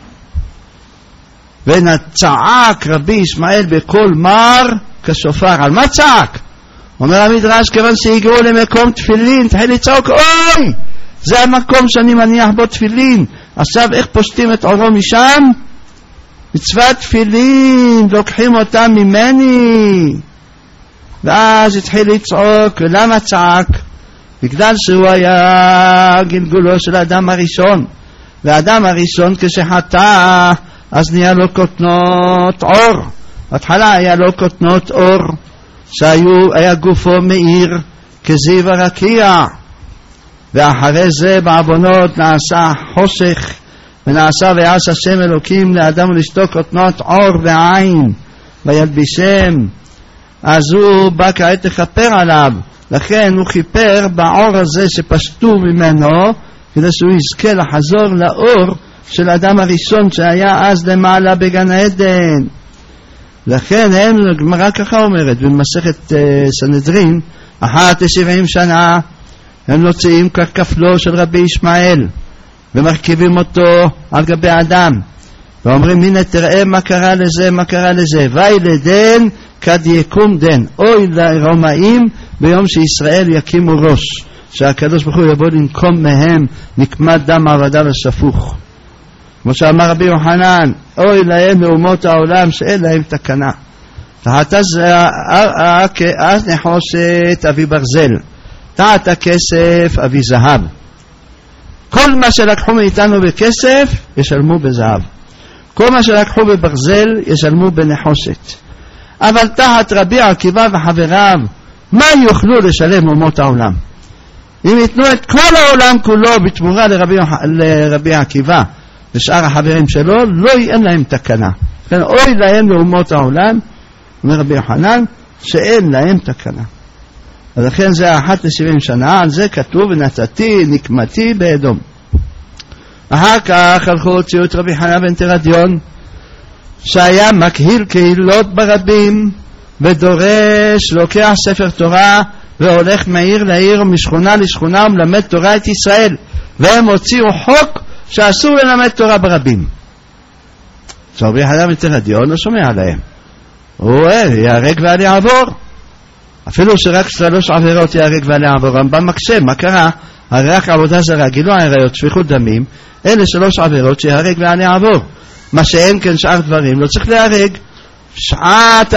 ונצעק רבי ישמעאל בקול מר כשופר. על מה צעק? אומר המדרש, כיוון שהגיעו למקום תפילין, תחיל לצעוק אוי, זה המקום שאני מניח בו תפילין, עכשיו איך פושטים את עורו משם? מצוות תפילין, לוקחים אותם ממני. ואז התחיל לצעוק. ולמה צעק? בגלל שהוא היה גלגולו של האדם הראשון, והאדם הראשון כשחטא אז נהיה לו קוטנות אור. בהתחלה היה לו קוטנות אור שהיה גופו מאיר כזיו הרקיע, ואחרי זה בעוונות נעשה חושך, ונעשה ויעש השם אלוקים לאדם ולאשתו קוטנות עור ועין וילבישם. אז הוא בא כעת לכפר עליו, לכן הוא כיפר בעור הזה שפשטו ממנו, כדי שהוא יזכה לחזור לאור של האדם הראשון שהיה אז למעלה בגן עדן. לכן הם, הגמרא ככה אומרת במסכת uh, סנהדרין, אחת לשבעים שנה הם נוצאים ככפלו של רבי ישמעאל ומרכיבים אותו על גבי האדם ואומרים הנה תראה מה קרה לזה, מה קרה לזה, וילדן כד יקום דן, אוי לרומאים ביום שישראל יקימו ראש, שהקדוש ברוך הוא יבוא לנקום מהם נקמת דם עבדיו השפוך, כמו שאמר רבי יוחנן, אוי להם מאומות העולם שאין להם תקנה. אז נחושת אבי ברזל, תחת הכסף אבי זהב. כל מה שלקחו מאיתנו בכסף ישלמו בזהב, כל מה שלקחו בברזל ישלמו בנחושת. אבל תחת רבי עקיבא וחבריו מה יוכלו לשלם אומות העולם? אם ייתנו את כל העולם כולו בתמורה לרבי, לרבי עקיבא ושאר החברים שלו, לא אין להם תקנה. כן, אוי להם לאומות העולם, אומר רבי יוחנן, שאין להם תקנה. ולכן זה אחת לשבעים שנה, על זה כתוב, ונתתי נקמתי באדום. אחר כך הלכו הוציאו את רבי חנניה בן תרדיון, שהיה מקהיל קהילות ברבים, ודורש, לוקח ספר תורה, והולך מעיר לעיר ומשכונה לשכונה, ומלמד תורה את ישראל. והם הוציאו חוק שאסור ללמד תורה ברבים. אז רבי חנניה בן תרדיון לא שומע עליהם. הוא רואה, יהרג ואל יעבור. אפילו שרק שלוש עבירות יהרג ואל יעבור. רמב"ם מקשה, מה קרה? הרי רק עבודה זרה, גילוי עריות, שפיכות דמים, אלה שלוש עבירות שיהרג ואל יעבור. מה שאין כן שאר דברים לא צריך להרג. שעת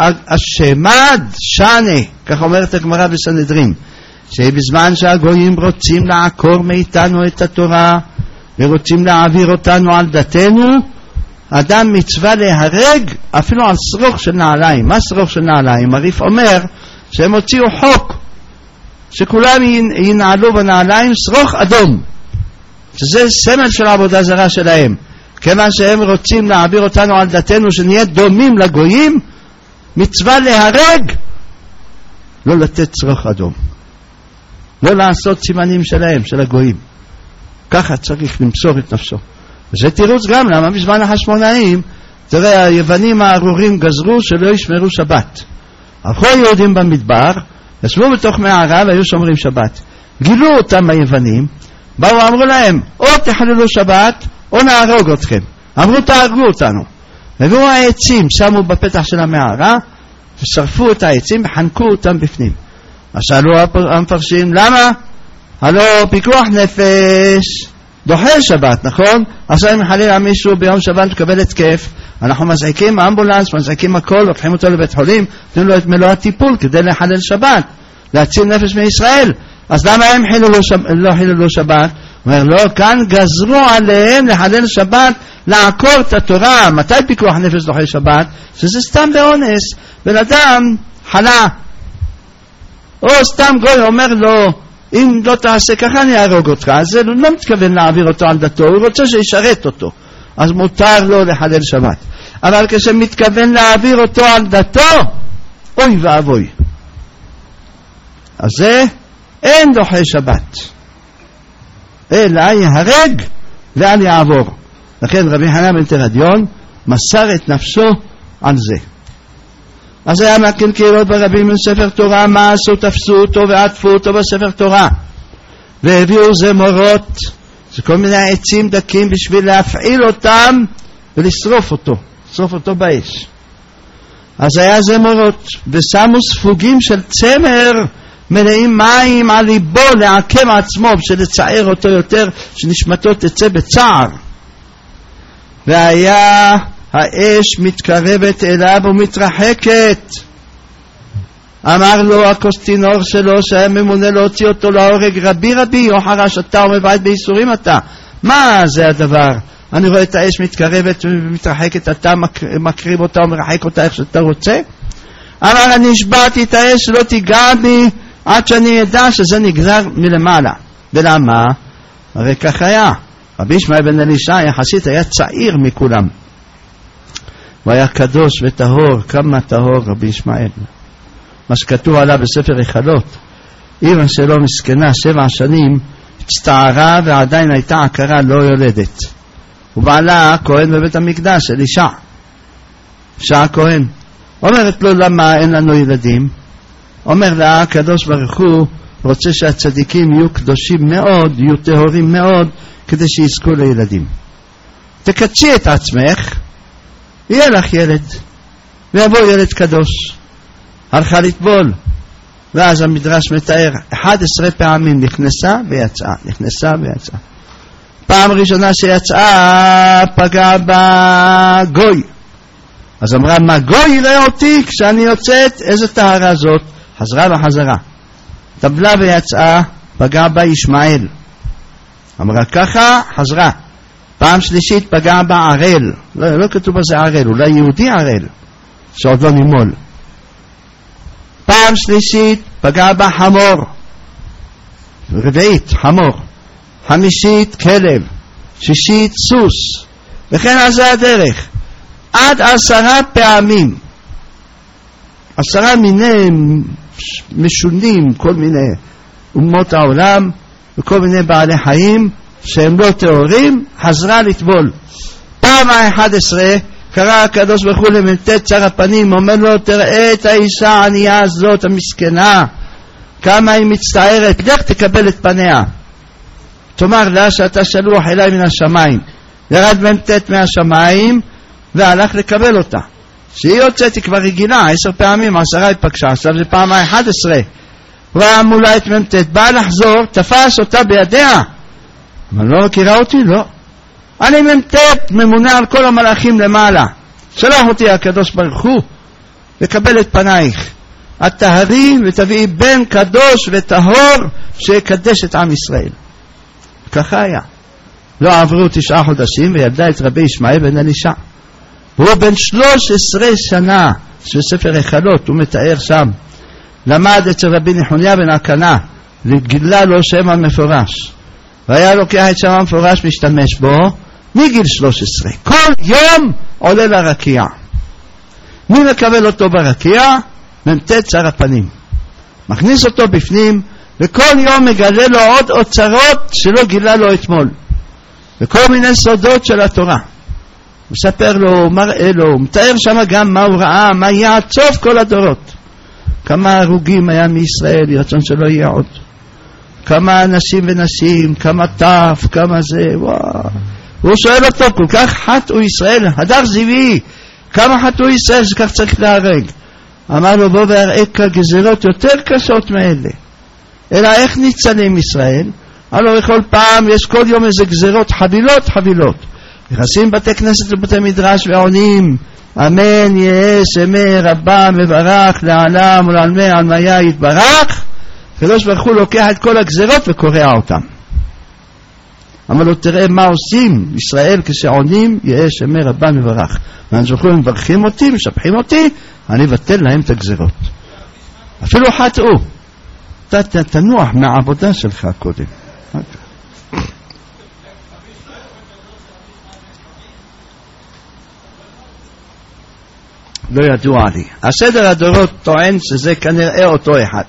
השמד שנה, כך אומרת הגמרא בסנהדרין, שבזמן שהגויים רוצים לעקור מאיתנו את התורה ורוצים להעביר אותנו על דתנו, אדם מצווה להרג אפילו על שרוך של נעליים. מה שרוך של נעליים? הריף אומר שהם הוציאו חוק שכולם ינעלו בנעליים שרוך אדום, שזה סמל של העבודה זרה שלהם. כיוון שהם רוצים להעביר אותנו על דתנו שנהיה דומים לגויים, מצווה להרג, לא לתת שרוך אדום, לא לעשות סימנים שלהם, של הגויים. ככה צריך למסור את נפשו. וזה תירוץ גם למה בזמן החשמונאים, תראה, היוונים הארורים גזרו שלא ישמרו שבת. הלכו היהודים במדבר, ישבו בתוך מערה והיו שומרים שבת. גילו אותם היוונים, באו אמרו להם, או תחללו שבת או נהרוג אתכם. אמרו תהרגו אותנו. הביאו העצים, שמו בפתח של המערה ושרפו את העצים וחנקו אותם בפנים. אז שאלו המפרשים, למה? הלא פיקוח נפש דוחה שבת, נכון? עכשיו אם חלילה מישהו ביום שבת מקבל התקף, אנחנו מזעיקים אמבולנס, מזעיקים הכל, לוקחים אותו לבית חולים, נותנים לו את מלוא הטיפול כדי לחלל שבת, להציל נפש מישראל. אז למה הם חיללו שב... לא חיללו שבת? אומר, לא, כאן גזרו עליהם לחלל שבת, לעקור את התורה. מתי פיקוח נפש דוחה שבת? שזה סתם באונס. בן אדם חלה, או סתם גוי אומר לו, אם לא תעשה ככה אני אהרוג אותך. אז זה לא מתכוון להעביר אותו על דתו, הוא רוצה שישרת אותו, אז מותר לו לחלל שבת. אבל כשמתכוון להעביר אותו על דתו, אוי ואבוי, אז זה אין דוחה שבת, אלא יהרג ואל יעבור. לכן רבי חנניה בן תרדיון מסר את נפשו על זה. אז היה מקהיל קהילות ברבים מן ספר תורה, מה עשו? תפסו אותו ועטפו אותו בספר תורה והביאו זמורות, זה כל מיני עצים דקים בשביל להפעיל אותם ולשרוף אותו, לשרוף אותו באש. אז היה זמורות, ושמו ספוגים של צמר מלאים מים על ליבו לעקם עצמו בשביל לצער אותו יותר, שנשמתו תצא בצער. והיה האש מתקרבת אליו ומתרחקת. אמר לו הקוסטינור שלו שהיה ממונה להוציא אותו להורג, רבי רבי או חרש אתה ומבעד בייסורים אתה. מה זה הדבר? אני רואה את האש מתקרבת ומתרחקת, אתה מקריב אותה ומרחק אותה איך שאתה רוצה. אמר אני השבעתי את האש שלא תיגע בי עד שאני אדע שזה נגזר מלמעלה. ולמה? הרי כך היה. רבי ישמעאל בן אלישע יחסית היה צעיר מכולם, הוא היה קדוש וטהור, כמה טהור רבי ישמעאל. מה שכתוב עליו בספר היכלות, עיר שלו מסכנה שבע שנים הצטערה ועדיין הייתה עקרה לא יולדת. ובעלה כהן בבית המקדש, אלישע, אלישע כהן. אומרת לו למה אין לנו ילדים? אומר לה הקדוש ברוך הוא רוצה שהצדיקים יהיו קדושים מאוד, יהיו טהורים מאוד, כדי שיזכו לילדים. תקדשי את עצמך, יהיה לך ילד, ויבוא ילד קדוש. הלכה לטבול, ואז המדרש מתאר אחת עשרה פעמים נכנסה ויצאה, נכנסה ויצאה. פעם ראשונה שיצאה פגעה בה גוי, אז אמרה מה גוי יראה אותי כשאני יוצאת, איזה טהרה זאת? חזרה וחזרה, טבלה ויצאה, פגעה בה ישמעאל, אמרה ככה, חזרה. פעם שלישית פגע בה ערל, לא, לא כתוב בזה ערל, אולי יהודי ערל שעוד לא נימול. פעם שלישית פגע בה חמור, רביעית חמור, חמישית כלב, שישית סוס, וכן על זה הדרך, עד עשרה פעמים, עשרה מיני משונים, כל מיני אומות העולם, וכל מיני בעלי חיים, שהם לא טהורים, חזרה לטבול. פעם ה-אחת עשרה, קרא הקדוש ברוך הוא למ"ט שר הפנים, אומר לו, תראה את האישה הענייה הזאת, המסכנה, כמה היא מצטערת, לך תקבל את פניה. תאמר לה שאתה שלוח אליי מן השמיים. ירד מ"ט מהשמיים, והלך לקבל אותה. שהיא יוצאת, היא כבר רגילה, עשר פעמים, עשרה היא פגשה, עכשיו זה פעם ה-אחת עשרה. ראה מולה את מ"ט, בא לחזור, תפס אותה בידיה. אבל לא מכירה אותי? לא. אני מ"ט, ממונה על כל המלאכים למעלה. שלח אותי הקדוש ברוך הוא, לקבל את פנייך. את תהרי ותביאי בן קדוש וטהור, שיקדש את עם ישראל. ככה היה. לא עברו תשעה חודשים, וילדה את רבי ישמעאל בן אלישע. הוא בן שלוש עשרה שנה, בספר החלות, הוא מתאר שם. למד אצל רבי נחוניה בן הקנה, וגילה לו שם המפורש. והיה לוקח את שם המפורש, משתמש בו, מגיל שלוש עשרה. כל יום עולה לרקיע. מי מקבל אותו ברקיע? מ"ט שר הפנים. מכניס אותו בפנים, וכל יום מגלה לו עוד אוצרות שלא גילה לו אתמול. וכל מיני סודות של התורה. מספר לו, מראה לו, מתאר שם גם מה הוא ראה, מה יהיה עד סוף כל הדורות. כמה הרוגים היה מישראל, רצון שלא יהיה עוד. כמה אנשים ונשים, כמה טף, כמה זה, וואו. הוא שואל אותו, כל כך חטאו ישראל, הדר זיוי, כמה חטאו ישראל שכך צריך להרג. אמר לו, בוא והראיך גזירות יותר קשות מאלה. אלא איך ניצלים ישראל? הלוא בכל פעם יש כל יום איזה גזירות, חבילות חבילות. נכנסים בתי כנסת לבתי מדרש ועונים, אמן יהיה שמי רבה מברך לעולם ולעלמי עלמיה יתברך. הקדוש ברוך הוא לוקח את כל הגזירות וקורע אותם. אמר לו, תראה מה עושים ישראל כשעונים, יהיה שמי רבה מברך. ואנחנו זוכרים, מברכים אותי, משבחים אותי, אני אבטל להם את הגזירות. אפילו חטאו. אתה תנוח מהעבודה שלך קודם. לא ידוע לי. הסדר הדורות טוען שזה כנראה אותו אחד.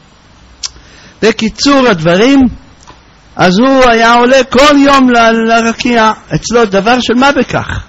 בקיצור הדברים, אז הוא היה עולה כל יום ל- לרקיע, אצלו דבר של מה בכך.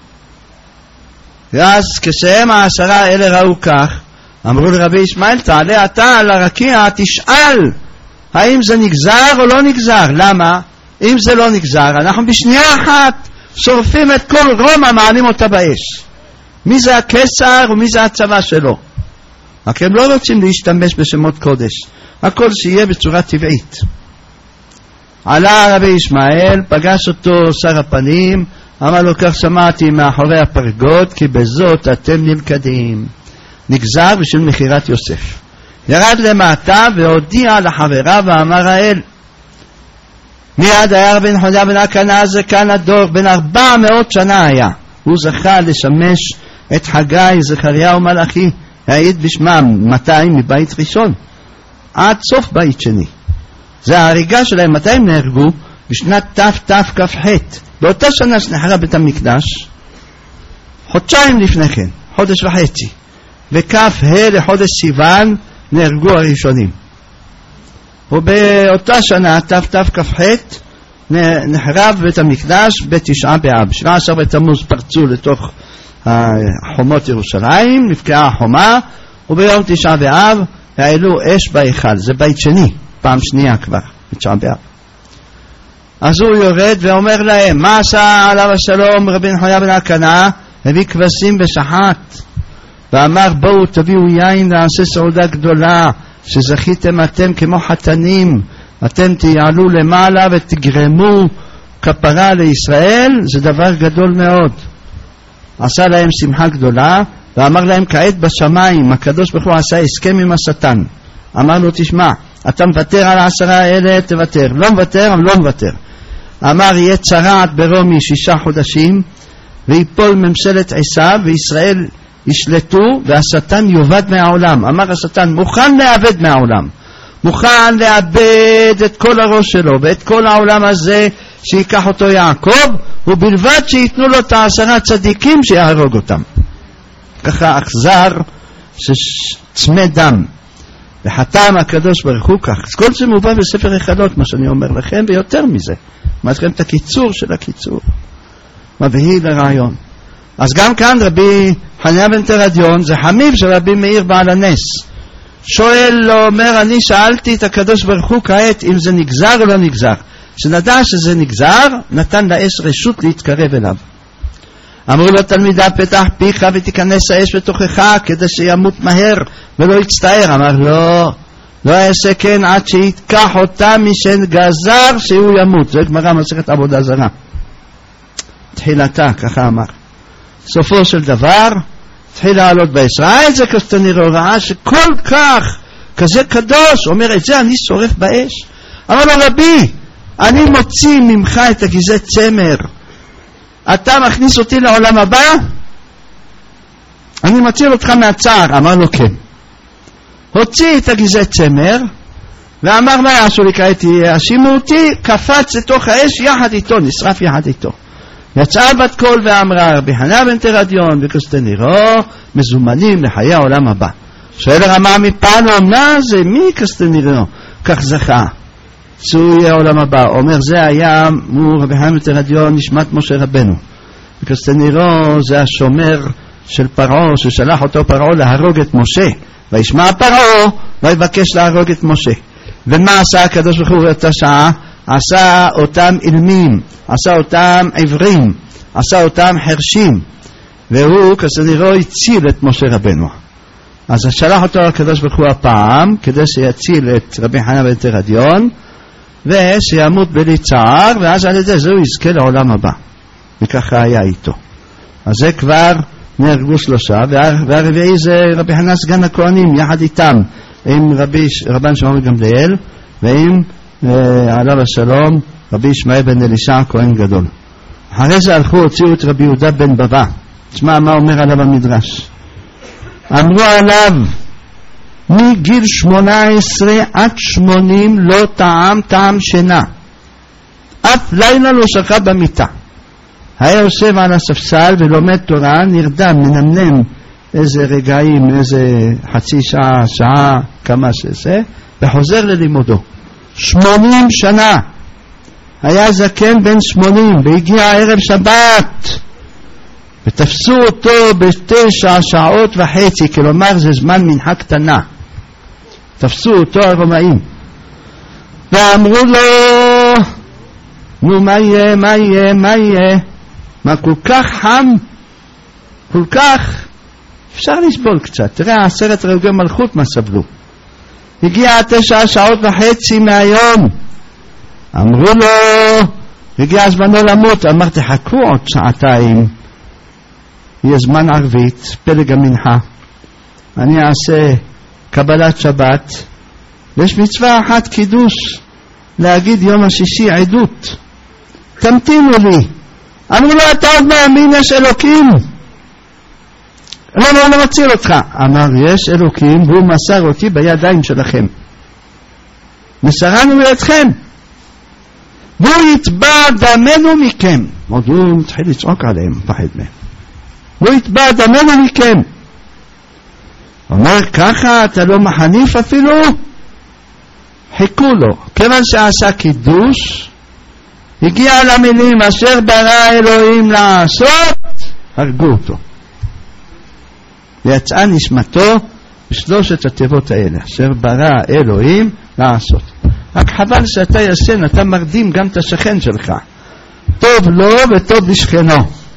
ואז כשהם העשרה האלה ראו כך, אמרו לרבי ישמעאל, תעלה אתה על הרקיע, תשאל האם זה נגזר או לא נגזר. למה? אם זה לא נגזר, אנחנו בשנייה אחת שורפים את כל רומא, מעלים אותה באש. מי זה הקיסר ומי זה הצבא שלו? רק הם לא רוצים להשתמש בשמות קודש, הכל שיהיה בצורה טבעית. עלה רבי ישמעאל, פגש אותו שר הפנים, אמר לו, כך שמעתי מאחורי הפרגוד, כי בזאת אתם נלכדים. נגזר בשביל מחירת יוסף. ירד למטה והודיע לחברה ואמר האל. מיד היה רבי נחוניה בן הקנה, זה כאן הדור, בן ארבע מאות שנה היה. הוא זכה לשמש את חגי, זכריה ומלאכי, העיד בשמם מאתיים מבית ראשון, עד סוף בית שני. זה ההריגה שלהם, מתי הם נהרגו? בשנת תף תף כף חט. באותה שנה שנחרב בית המקדש, חודשיים לפני כן, חודש וחצי. וכף ה' לחודש סיוון נהרגו הראשונים. ובאותה שנה, תף תף כף ח', נחרב בית המקדש בתשעה באב. שבעה עשר בתמוז פרצו לתוך חומות ירושלים, נפקעה החומה, וביום תשעה באב העלו אש בהיכל. זה בית שני, פעם שנייה כבר, בתשעה באב. אז הוא יורד ואומר להם, מה עשה עליו השלום רבי נחוניה בן הקנה? הביא כבשים ושחט. ואמר, בואו תביאו יין לעשה סעודה גדולה, שזכיתם אתם כמו חתנים, אתם תיעלו למעלה ותגרמו כפרה לישראל, זה דבר גדול מאוד. עשה להם שמחה גדולה, ואמר להם, כעת בשמיים, הקדוש ברוך הוא עשה הסכם עם השטן. אמר לו, תשמע, אתה מוותר על העשרה האלה, תוותר. לא מוותר, לא מוותר. אמר, יהיה צרעת ברומי שישה חודשים, ויפול ממשלת עשיו, וישראל ישלטו, והשטן יובד מהעולם. אמר השטן, מוכן לאבד מהעולם. מוכן לאבד את כל הראש שלו, ואת כל העולם הזה, שיקח אותו יעקב, ובלבד שיתנו לו את העשרה צדיקים שיהרוג אותם. ככה אכזר שצמא דם, וחתם הקדוש ברוך הוא כך. כל זה מובא בספר החלות, מה שאני אומר לכם, ויותר מזה אמרתי לכם את הקיצור של הקיצור, מביא לרעיון. אז גם כאן רבי חנינא בן תרדיון זה חמיב של רבי מאיר בעל הנס, שואל לו, אומר, אני שאלתי את הקדוש ברוך הוא כעת אם זה נגזר או לא נגזר. שנדע שזה נגזר, נתן לאש רשות להתקרב אליו. אמרו לו תלמידה, פתח פיך ותיכנס האש בתוכך כדי שימות מהר ולא יצטער. אמר לא, לא יעשה כן עד שיתקח אותה משן גזר שהוא ימות. זה גמרא מסכת עבודה זרה, תחילתה, ככה אמר. סופו של דבר התחיל לעלות באש. ראה את זה קסטנירו, ראה שכל כך כזה קדוש, אומר, את זה אני שורף באש. אמר לו, רבי, אני מוציא ממך את הגזי צמר, אתה מכניס אותי לעולם הבא? אני מציל אותך מהצער. אמר לו כן. הוציא את הגזי צמר ואמר, מה יעשו לי כעת? יאשימו אותי. קפץ לתוך האש יחד איתו, נשרף יחד איתו. יצאה בת קול ואמרה, רבי חנינא בן תרדיון וקסטנירו מזומנים לחיי העולם הבא. שואל הרמה, מפעם אומנה זה מי קסטנירו כך זכה שהוא יהיה העולם הבא? אומר, זה היה מול רבי חנינא בן תרדיון נשמת משה רבנו, וקסטנירו זה השומר של פרעה, ששלח אותו פרעה להרוג את משה, וישמע פרעה ויבקש להרוג את משה. ומה עשה הקדוש ברוך הוא באותה שעה? עשה אותם אילמים, עשה אותם עיוורים, עשה אותם חרשים, והוא קסטנירו הציל את משה רבנו. אז שלח אותו הקדוש ברוך הוא הפעם כדי שיציל את רבי חנינא בן תרדיון ושימות בלי צער, ואז על ידי זה הוא יזכה לעולם הבא. וככה היה איתו. אז זה כבר נהרגו שלושה, והרביעי זה רבי חנינא סגן הכהנים יחד איתם, עם רבי רבן שמעון בן גמליאל, ועם אה, עליו השלום רבי ישמעאל בן אלישע כהן גדול. אחרי זה הלכו, הוציאו את רבי יהודה בן בבא. תשמע מה אומר עליו המדרש. אמרו עליו, מגיל שמונה עשרה עד שמונים לא טעם טעם שינה, אף לילה לא שכב במיטה, היה יושב על הספסל ולומד תורה, נרדם, מנמנם איזה רגעים, איזה חצי שעה, שעה, כמה שזה, וחוזר ללימודו. שמונים שנה, היה זקן בן שמונים, והגיע ערב שבת ותפסו אותו בתשע שעות וחצי, כלומר זה זמן מנחה קטנה. תפסו אותו הרומאים ואמרו לו, נו מה יהיה, מה יהיה, מה יהיה, מה כל כך חם, כל כך אפשר לסבול קצת. תראה עשרת רוגי מלכות מה סבלו. הגיע תשע שעות וחצי מהיום, אמרו לו הגיע זמנו למות. אמר תחכו עוד שעתיים, יהיה זמן ערבית, פלג המנחה, אני אעשה קבלת שבת, ויש מצווה אחת קידוש, להגיד יום השישי עדות, תמתינו לי. אמרו לו אתה עוד מאמין יש אלוקים? למה הוא לא מציל אותך? אמר יש אלוקים והוא מסר אותי בידיים שלכם, מסרנו לידכם, והוא יתבע דמנו מכם. עוד הוא מתחיל לצעוק עליהם, פחד מהם, הוא יתבע דמנו מכם. אומר ככה אתה לא מחניף אפילו? חיכו לו, כיוון שעשה קידוש, הגיע למילים אשר ברא אלוהים לעשות, הרגו אותו. ויצאה נשמתו בשלושת התיבות האלה, אשר ברא אלוהים לעשות. רק חבל שאתה ישן, אתה מרדים גם את השכן שלך, טוב לו וטוב לשכנו.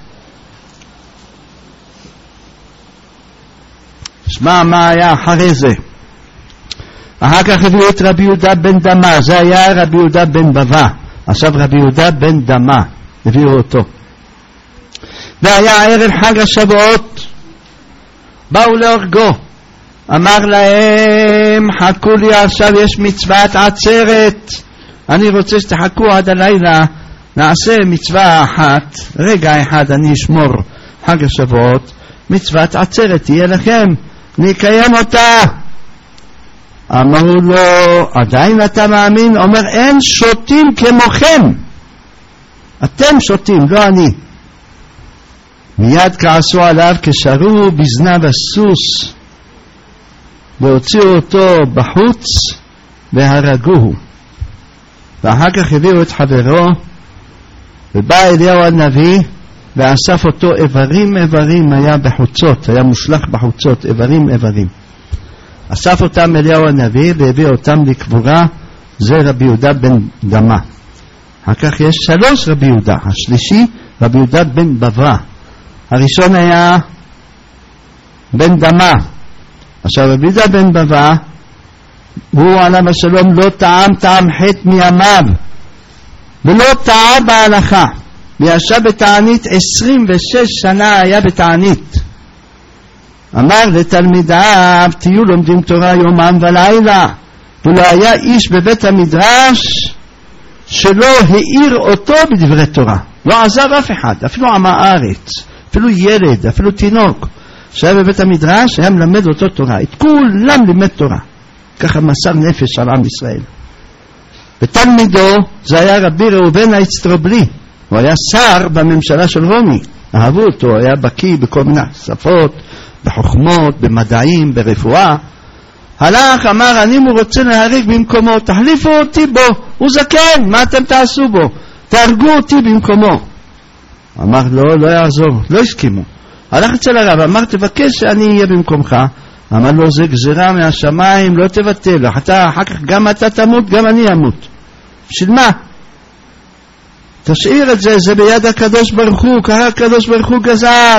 שמע מה היה אחרי זה. אחר כך הביאו את רבי יהודה בן דמה, זה היה רבי יהודה בן בבא, עכשיו רבי יהודה בן דמה הביאו אותו. והיה ערב חג השבועות, באו להורגו, אמר להם חכו לי עכשיו, יש מצוות עצרת, אני רוצה שתחכו עד הלילה, נעשה מצווה אחת, רגע אחד אני אשמור חג השבועות, מצוות עצרת תהיה לכם, נקיים אותה. אמרו לו עדיין אתה מאמין? אומר אין שותים כמוכם, אתם שותים, לא אני. מיד כעסו עליו כשרו בזנב הסוס והוציאו אותו בחוץ והרגוהו. ואחר כך הביאו את חברו, ובא אליהו הנביא ואסף אותו איברים איברים, היה בחוצות, היה מושלך בחוצות, איברים איברים. אסף אותם אליהו הנביא והביא אותם לקבורה. זה רבי יהודה בן דמה. אחר כך יש שלוש רבי יהודה. השלישי רבי יהודה בן בבא. הראשון היה בן דמה. עכשיו רבי יהודה בן בבא, הוא עליו השלום לא טעם טעם חטא מימיו ולא טעה בהלכה, וישב בתענית עשרים ושש שנה, היה בתענית. אמר לתלמידיו, תהיו לומדים תורה יומם ולילה, ולא היה איש בבית המדרש שלא העיר אותו בדברי תורה, לא עזב אף אחד, אפילו עם הארץ, אפילו ילד, אפילו תינוק שהיה בבית המדרש, היה מלמד אותו תורה, את כולם לימד תורה. ככה מסר נפש על עם ישראל. ותלמידו זה היה רבי ראובן האצטרובלי, הוא היה שר בממשלה של רומי, אהבו אותו, היה בקיא בכל מיני שפות, בחוכמות, במדעים, ברפואה. הלך, אמר, אני רוצה להריג במקומו, תחליפו אותי בו, הוא זקן, מה אתם תעשו בו? תהרגו אותי במקומו. אמר, לא, לא יעזור, לא הסכימו. הלך אצל הרב, אמר, תבקש שאני אהיה במקומך. אמר לו, זה גזירה מהשמיים, לא תבטל, אתה, אחר כך גם אתה תמות, גם אני אמות. בשביל מה? תשאיר את זה, זה ביד הקדוש ברוך הוא, ככה הקדוש ברוך הוא גזר.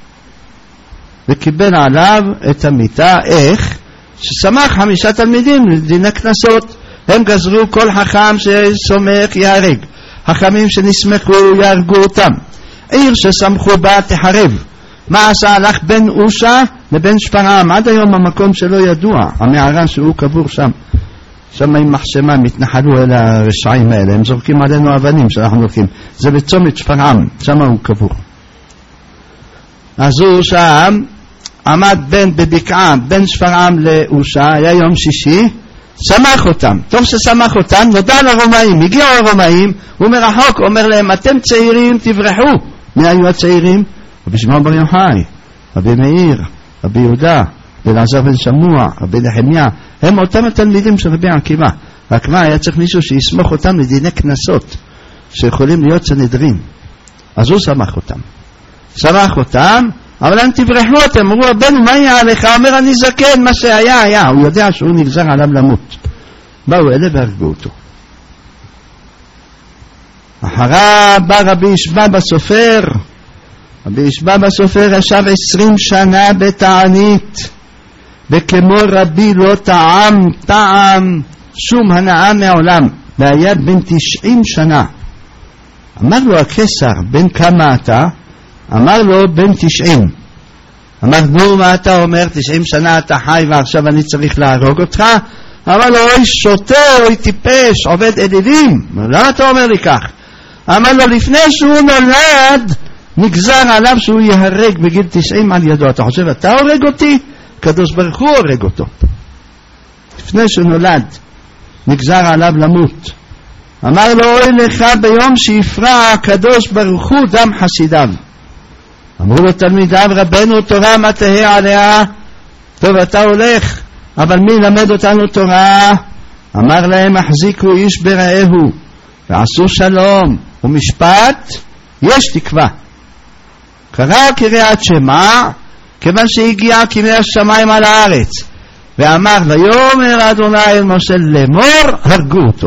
וקיבל עליו את המיטה, איך? ששמח חמישה תלמידים לדיני כנסות. הם גזרו כל חכם שסומך יהרג, חכמים שנסמכו יהרגו אותם, עיר שסמכו בה תחרב. מה עשה? הלך בין אושה לבין שפרעם, עד היום המקום שלא ידוע, המערה שהוא קבור שם, שם עם מחשמה מתנחלו אל הרשעים האלה, הם זורקים עלינו אבנים שאנחנו הולכים, זה בצומת שפרעם, שם הוא קבור. אז הוא שם עמד בין בבקעה בין שפרעם לאושה, היה יום שישי, שמח אותם. טוב ששמח אותם, נודע לרומאים, הגיעו הרומאים, הוא מרחוק אומר להם, אתם צעירים תברחו. מי היו הצעירים? רבי שמעון בר יוחאי, רבי מאיר, רבי יהודה, רבי אלעזר בן שמוע, רבי נחמיה, הם אותם התלמידים של רבי עקיבא. רק מה, היה צריך מישהו שיסמוך אותם לדיני כנסות שיכולים להיות סנהדרין. אז הוא שמח אותם, שמח אותם, אבל הם תברחו אתם, אמרו רבנו מה יהיה עליך? אומר אני זקן, מה שהיה היה, הוא יודע שהוא נגזר עליו למות. באו אלה והרגו אותו. אחריו בא רבי ישבע בסופר. רבי ישבע בסופר ישב עשרים שנה בתענית, וכמו רבי לא טעם טעם שום הנאה מעולם, והיה בן תשעים שנה. אמר לו הקיסר, בן כמה אתה? אמר לו בן תשעים. אמר נו מה אתה אומר, תשעים שנה אתה חי ועכשיו אני צריך להרוג אותך? אמר לו אוי שוטה, אוי טיפש, עובד אלילים. למה אתה אומר לי כך? אמר לו לפני שהוא נולד נגזר עליו שהוא יהרג בגיל תשעים על ידו. אתה חושב אתה הורג אותי? הקדוש ברוך הוא הורג אותו. לפני שהוא נולד נגזר עליו למות. אמר לו אוי לך ביום שיפרע הקדוש ברוך הוא דם חסידיו. אמרו לו תלמידיו, רבנו תורה מה תהיה עליה? טוב אתה הולך, אבל מי למד אותנו תורה? אמר להם החזיקו איש ברעהו ועשו שלום ומשפט, יש תקווה. קרא קריאת שמע כיוון שהגיע כימי השמיים על הארץ, ואמר ויאמר אדוני אל משה לאמור, הרגו אותו.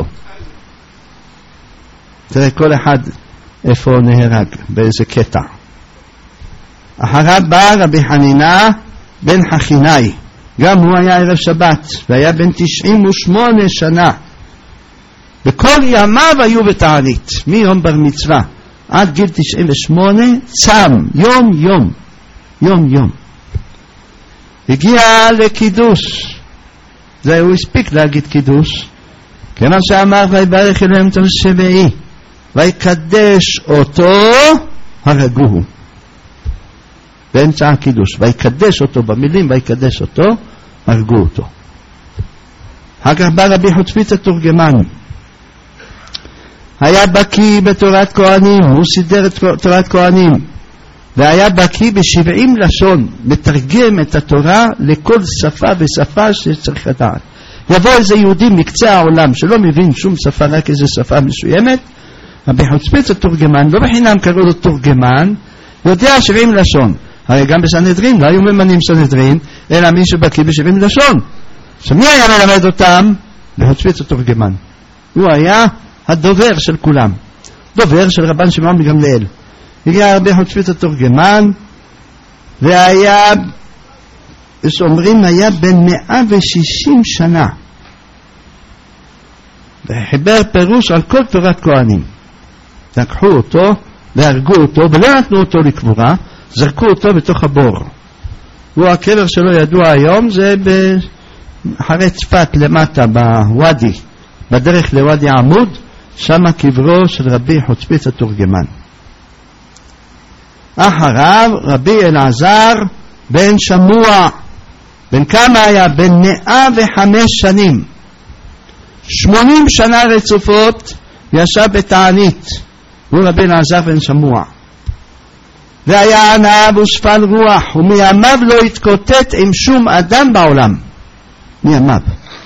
תראה כל אחד איפה נהרג, באיזה קטע. אחריו בא רבי חנינה בן חכינאי, גם הוא היה ערב שבת והיה בן תשעים ושמונה שנה, וכל ימיו היו בתענית מיום בר מצווה עד גיל תשעים ושמונה, צם יום יום יום יום. הגיע לקידוש, זה הוא הספיק להגיד קידוש, כיוון שאמר ויברך אלוהים את השביעי ויקדש אותו, הרגוהו. באמצע הקידוש ויקדש אותו, במילים ויקדש אותו, הרגו אותו. אחר כך בא רבי חוצפית התורגמן היה בקיא בתורת כהנים, הוא סידר את תורת כהנים, והיה בקיא בשבעים לשון, מתרגם את התורה לכל שפה ושפה שצריך לדעת. יבוא איזה יהודי מקצה העולם שלא מבין שום שפה, רק איזה שפה מסוימת, רבי חוצפית התורגמן, לא בחינם קראו לו תורגמן, יודע שבעים לשון. הרי גם בסנהדרין לא היו ממנים סנהדרין, אלא מי שבקיא בשבעים לשון. אז מי היה מלמד אותם? רבי חוצפית התורגמן. הוא היה הדובר של כולם, דובר של רבן שמעון מגמליאל. הגיע רבי חוצפית התורגמן, והיה, יש אומרים, היה בן מאה ושישים שנה, וחיבר פירוש על כל תורת כהנים. לקחו אותו והרגו אותו ולא נתנו אותו לקבורה, זרקו אותו בתוך הבור. הוא, הקבר שלו ידוע היום, זה אחרי צפת למטה בוואדי, בדרך לוואדי עמוד, שם קברו של רבי חוצפית התורגמן. אחריו רבי אלעזר בן שמוע, בן כמה היה? בן מאה וחמש שנים, שמונים שנה רצופות ישב בתענית. הוא רבי אלעזר בן שמוע, והיה ענב ושפל רוח, ומימיו לא התקוטט עם שום אדם בעולם, מימיו.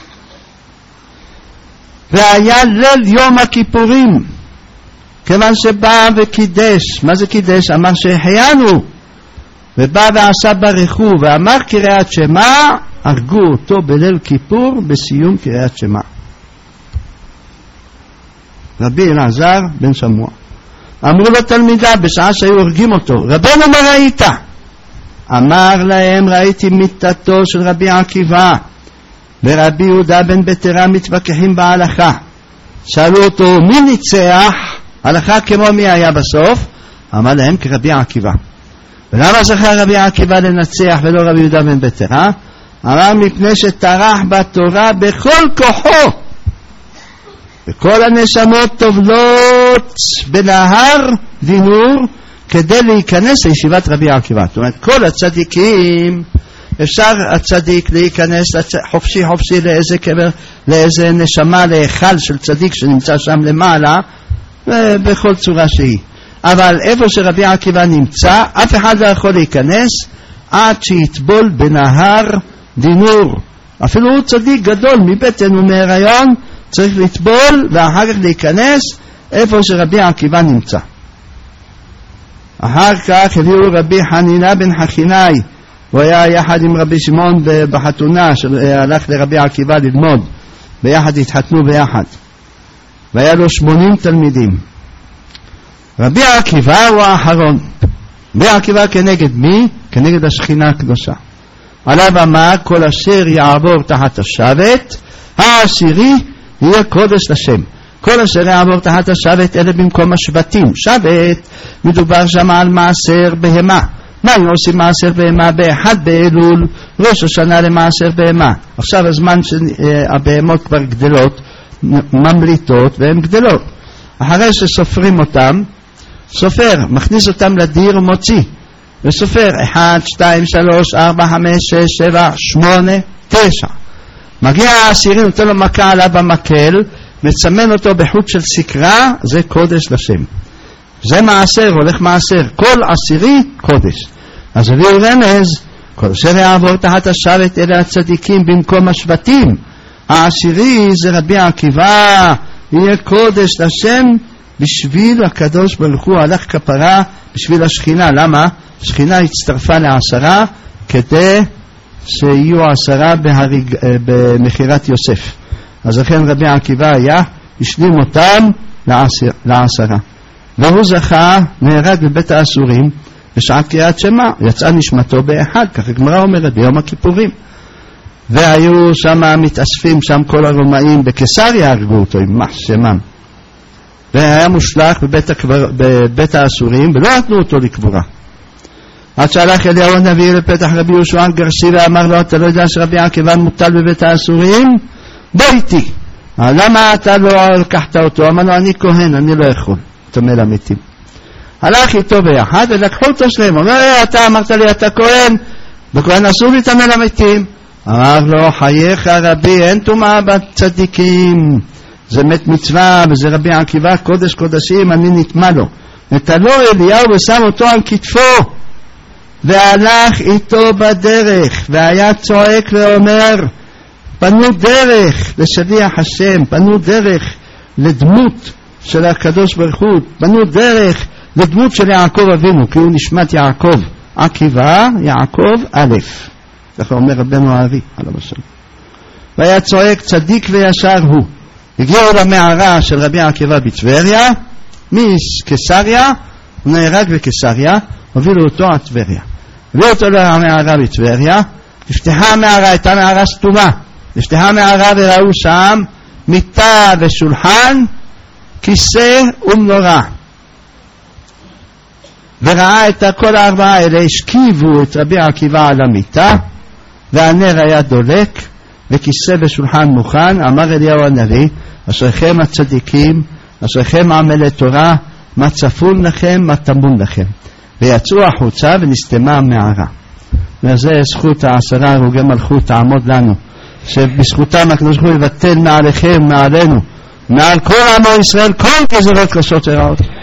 והיה ליל יום הכיפורים, כיוון שבא וקידש. מה זה קידש? אמר שהחיינו, ובא ועשה ברכו ואמר קריאת שמע, הרגו אותו בליל כיפור בסיום קריאת שמע. רבי אלעזר בן שמוע. אמרו לו תלמידה בשעה שהיו הורגים אותו, רבנו מה ראית? אמר להם, ראיתי מיתתו של רבי עקיבא ורבי יהודה בן בטרה מתווכחים בהלכה. שאלו אותו, מי ניצח? הלכה כמו מי היה בסוף? אמר להם, כרבי עקיבא. ולמה זכה רבי עקיבא לנצח ולא רבי יהודה בן בטרה? אמר, מפני שטרח בתורה בכל כוחו, וכל הנשמות טובלות בנהר דינור כדי להיכנס לישיבת רבי עקיבא. זאת אומרת, כל הצדיקים, אפשר הצדיק להיכנס חופשי חופשי לאיזה קבר, לאיזה נשמה, להיכל של צדיק שנמצא שם למעלה, בכל צורה שהיא. אבל איפה שרבי עקיבא נמצא, אף אחד לא יכול להיכנס עד שיטבול בנהר דינור. אפילו הוא צדיק גדול מבטן ומהיריון, צריך לטבול ואחר כך להיכנס איפה שרבי עקיבא נמצא. אחר כך הביאו רבי חנינה בן חכינאי, הוא היה יחד עם רבי שמעון בחתונה שהלך לרבי עקיבא ללמוד, ביחד התחתנו ביחד, והיה לו שמונים תלמידים. רבי עקיבא הוא האחרון. רבי עקיבא כנגד מי? כנגד השכינה הקדושה. עליו אמר, כל אשר יעבור תחת השבט העשירי יהיה קודש לשם. כל אשר יעבור תחת השבט אלה במקום השבטים. שבט מדובר שם על מעשר בהמה. מה אם עושים מעשר בהמה? באחד באלול, ראש השנה למעשר בהמה. עכשיו הזמן שהבהמות כבר גדלות, ממליטות והן גדלות. אחרי שסופרים אותם, סופר, מכניס אותם לדיר ומוציא, וסופר אחד, שתיים, שלוש, ארבע, חמש, שש, שבע, שמונה, תשע. מגיע העשירי, נותן לו מכה עליו במקל, מצמן אותו בחוט של סקרה, זה קודש לשם. זה מעשר, הולך מעשר, כל עשירי קודש. אז הביאו רמז, כל אשר יעבור תחת השבט אלה הצדיקים במקום השבטים. העשירי זה רבי עקיבא, יהיה קודש לשם בשביל הקדוש ברוך הוא, הלך כפרה בשביל השכינה. למה? השכינה הצטרפה לעשרה כדי שיהיו עשרה בהריג, במחירת יוסף. אז לכן רבי עקיבא היה, השלים אותם לעשר, לעשרה. והוא זכה, נהרג בבית האסורים בשעת קריאת שמע, יצאה נשמתו באחד, כך הגמרא אומרת, ביום הכיפורים. והיו שם מתאספים שם כל הרומאים, בקיסריה הרגו אותו עם מח שמם, והיה מושלך בבית, הקבר, בבית האסורים, ולא נתנו אותו לקבורה. עד שהלך אליהו הנביא לפתח רבי יהושע גרשי ואמר לו, אתה לא יודע שרבי עקיבא מוטל בבית האסורים? בוא איתי. למה אתה לא לקחת אותו? אמר לו, אני כהן, אני לא יכול, תמל המתים. הלך איתו ביחד ולקחו אותו שלהם. אומר, אתה אמרת לי אתה כהן, וכהן אסור לי תמל המתים. אמר לו, חייך רבי, אין טומאה בצדיקים, זה מת מצווה, וזה רבי עקיבא קודש קודשים, אני נטמע לו. נטלו אליהו ושם אותו על כתפו, והלך איתו בדרך, והיה צועק ואומר, פנו דרך לשליח השם, פנו דרך לדמות של הקדוש ברוך הוא, פנו דרך לדמות של יעקב אבינו, כי הוא נשמת יעקב, עקיבא יעקב א', ככה אומר רבנו הארי עליו השלום. והיה צועק צדיק וישר הוא. הגיעו למערה של רבי עקיבא בטבריה, מקיסריה, הוא נהרג בקיסריה, הובילו אותו עד טבריה. הביאו אותו למערה בטבריה, נפתחה המערה, הייתה מערה סתומה, נפתחה המערה וראו שם מיטה ושולחן, כיסא ומנורה. וראה את כל הארבעה האלה, השכיבו את רבי עקיבא על המיטה, והנר היה דולק, וכיסא ושולחן מוכן. אמר אליהו הנביא, אשריכם הצדיקים, אשריכם עמלי תורה, מה צפון לכם, מה טמון לכם. ויצאו החוצה ונסתמה המערה. וזה זכות העשרה הרוגי מלכות תעמוד לנו, שבזכותם הקדוש ברוך הוא יבטל מעליכם, מעלינו, מעל כל עמו ישראל, כל גזרות קשות ורעות.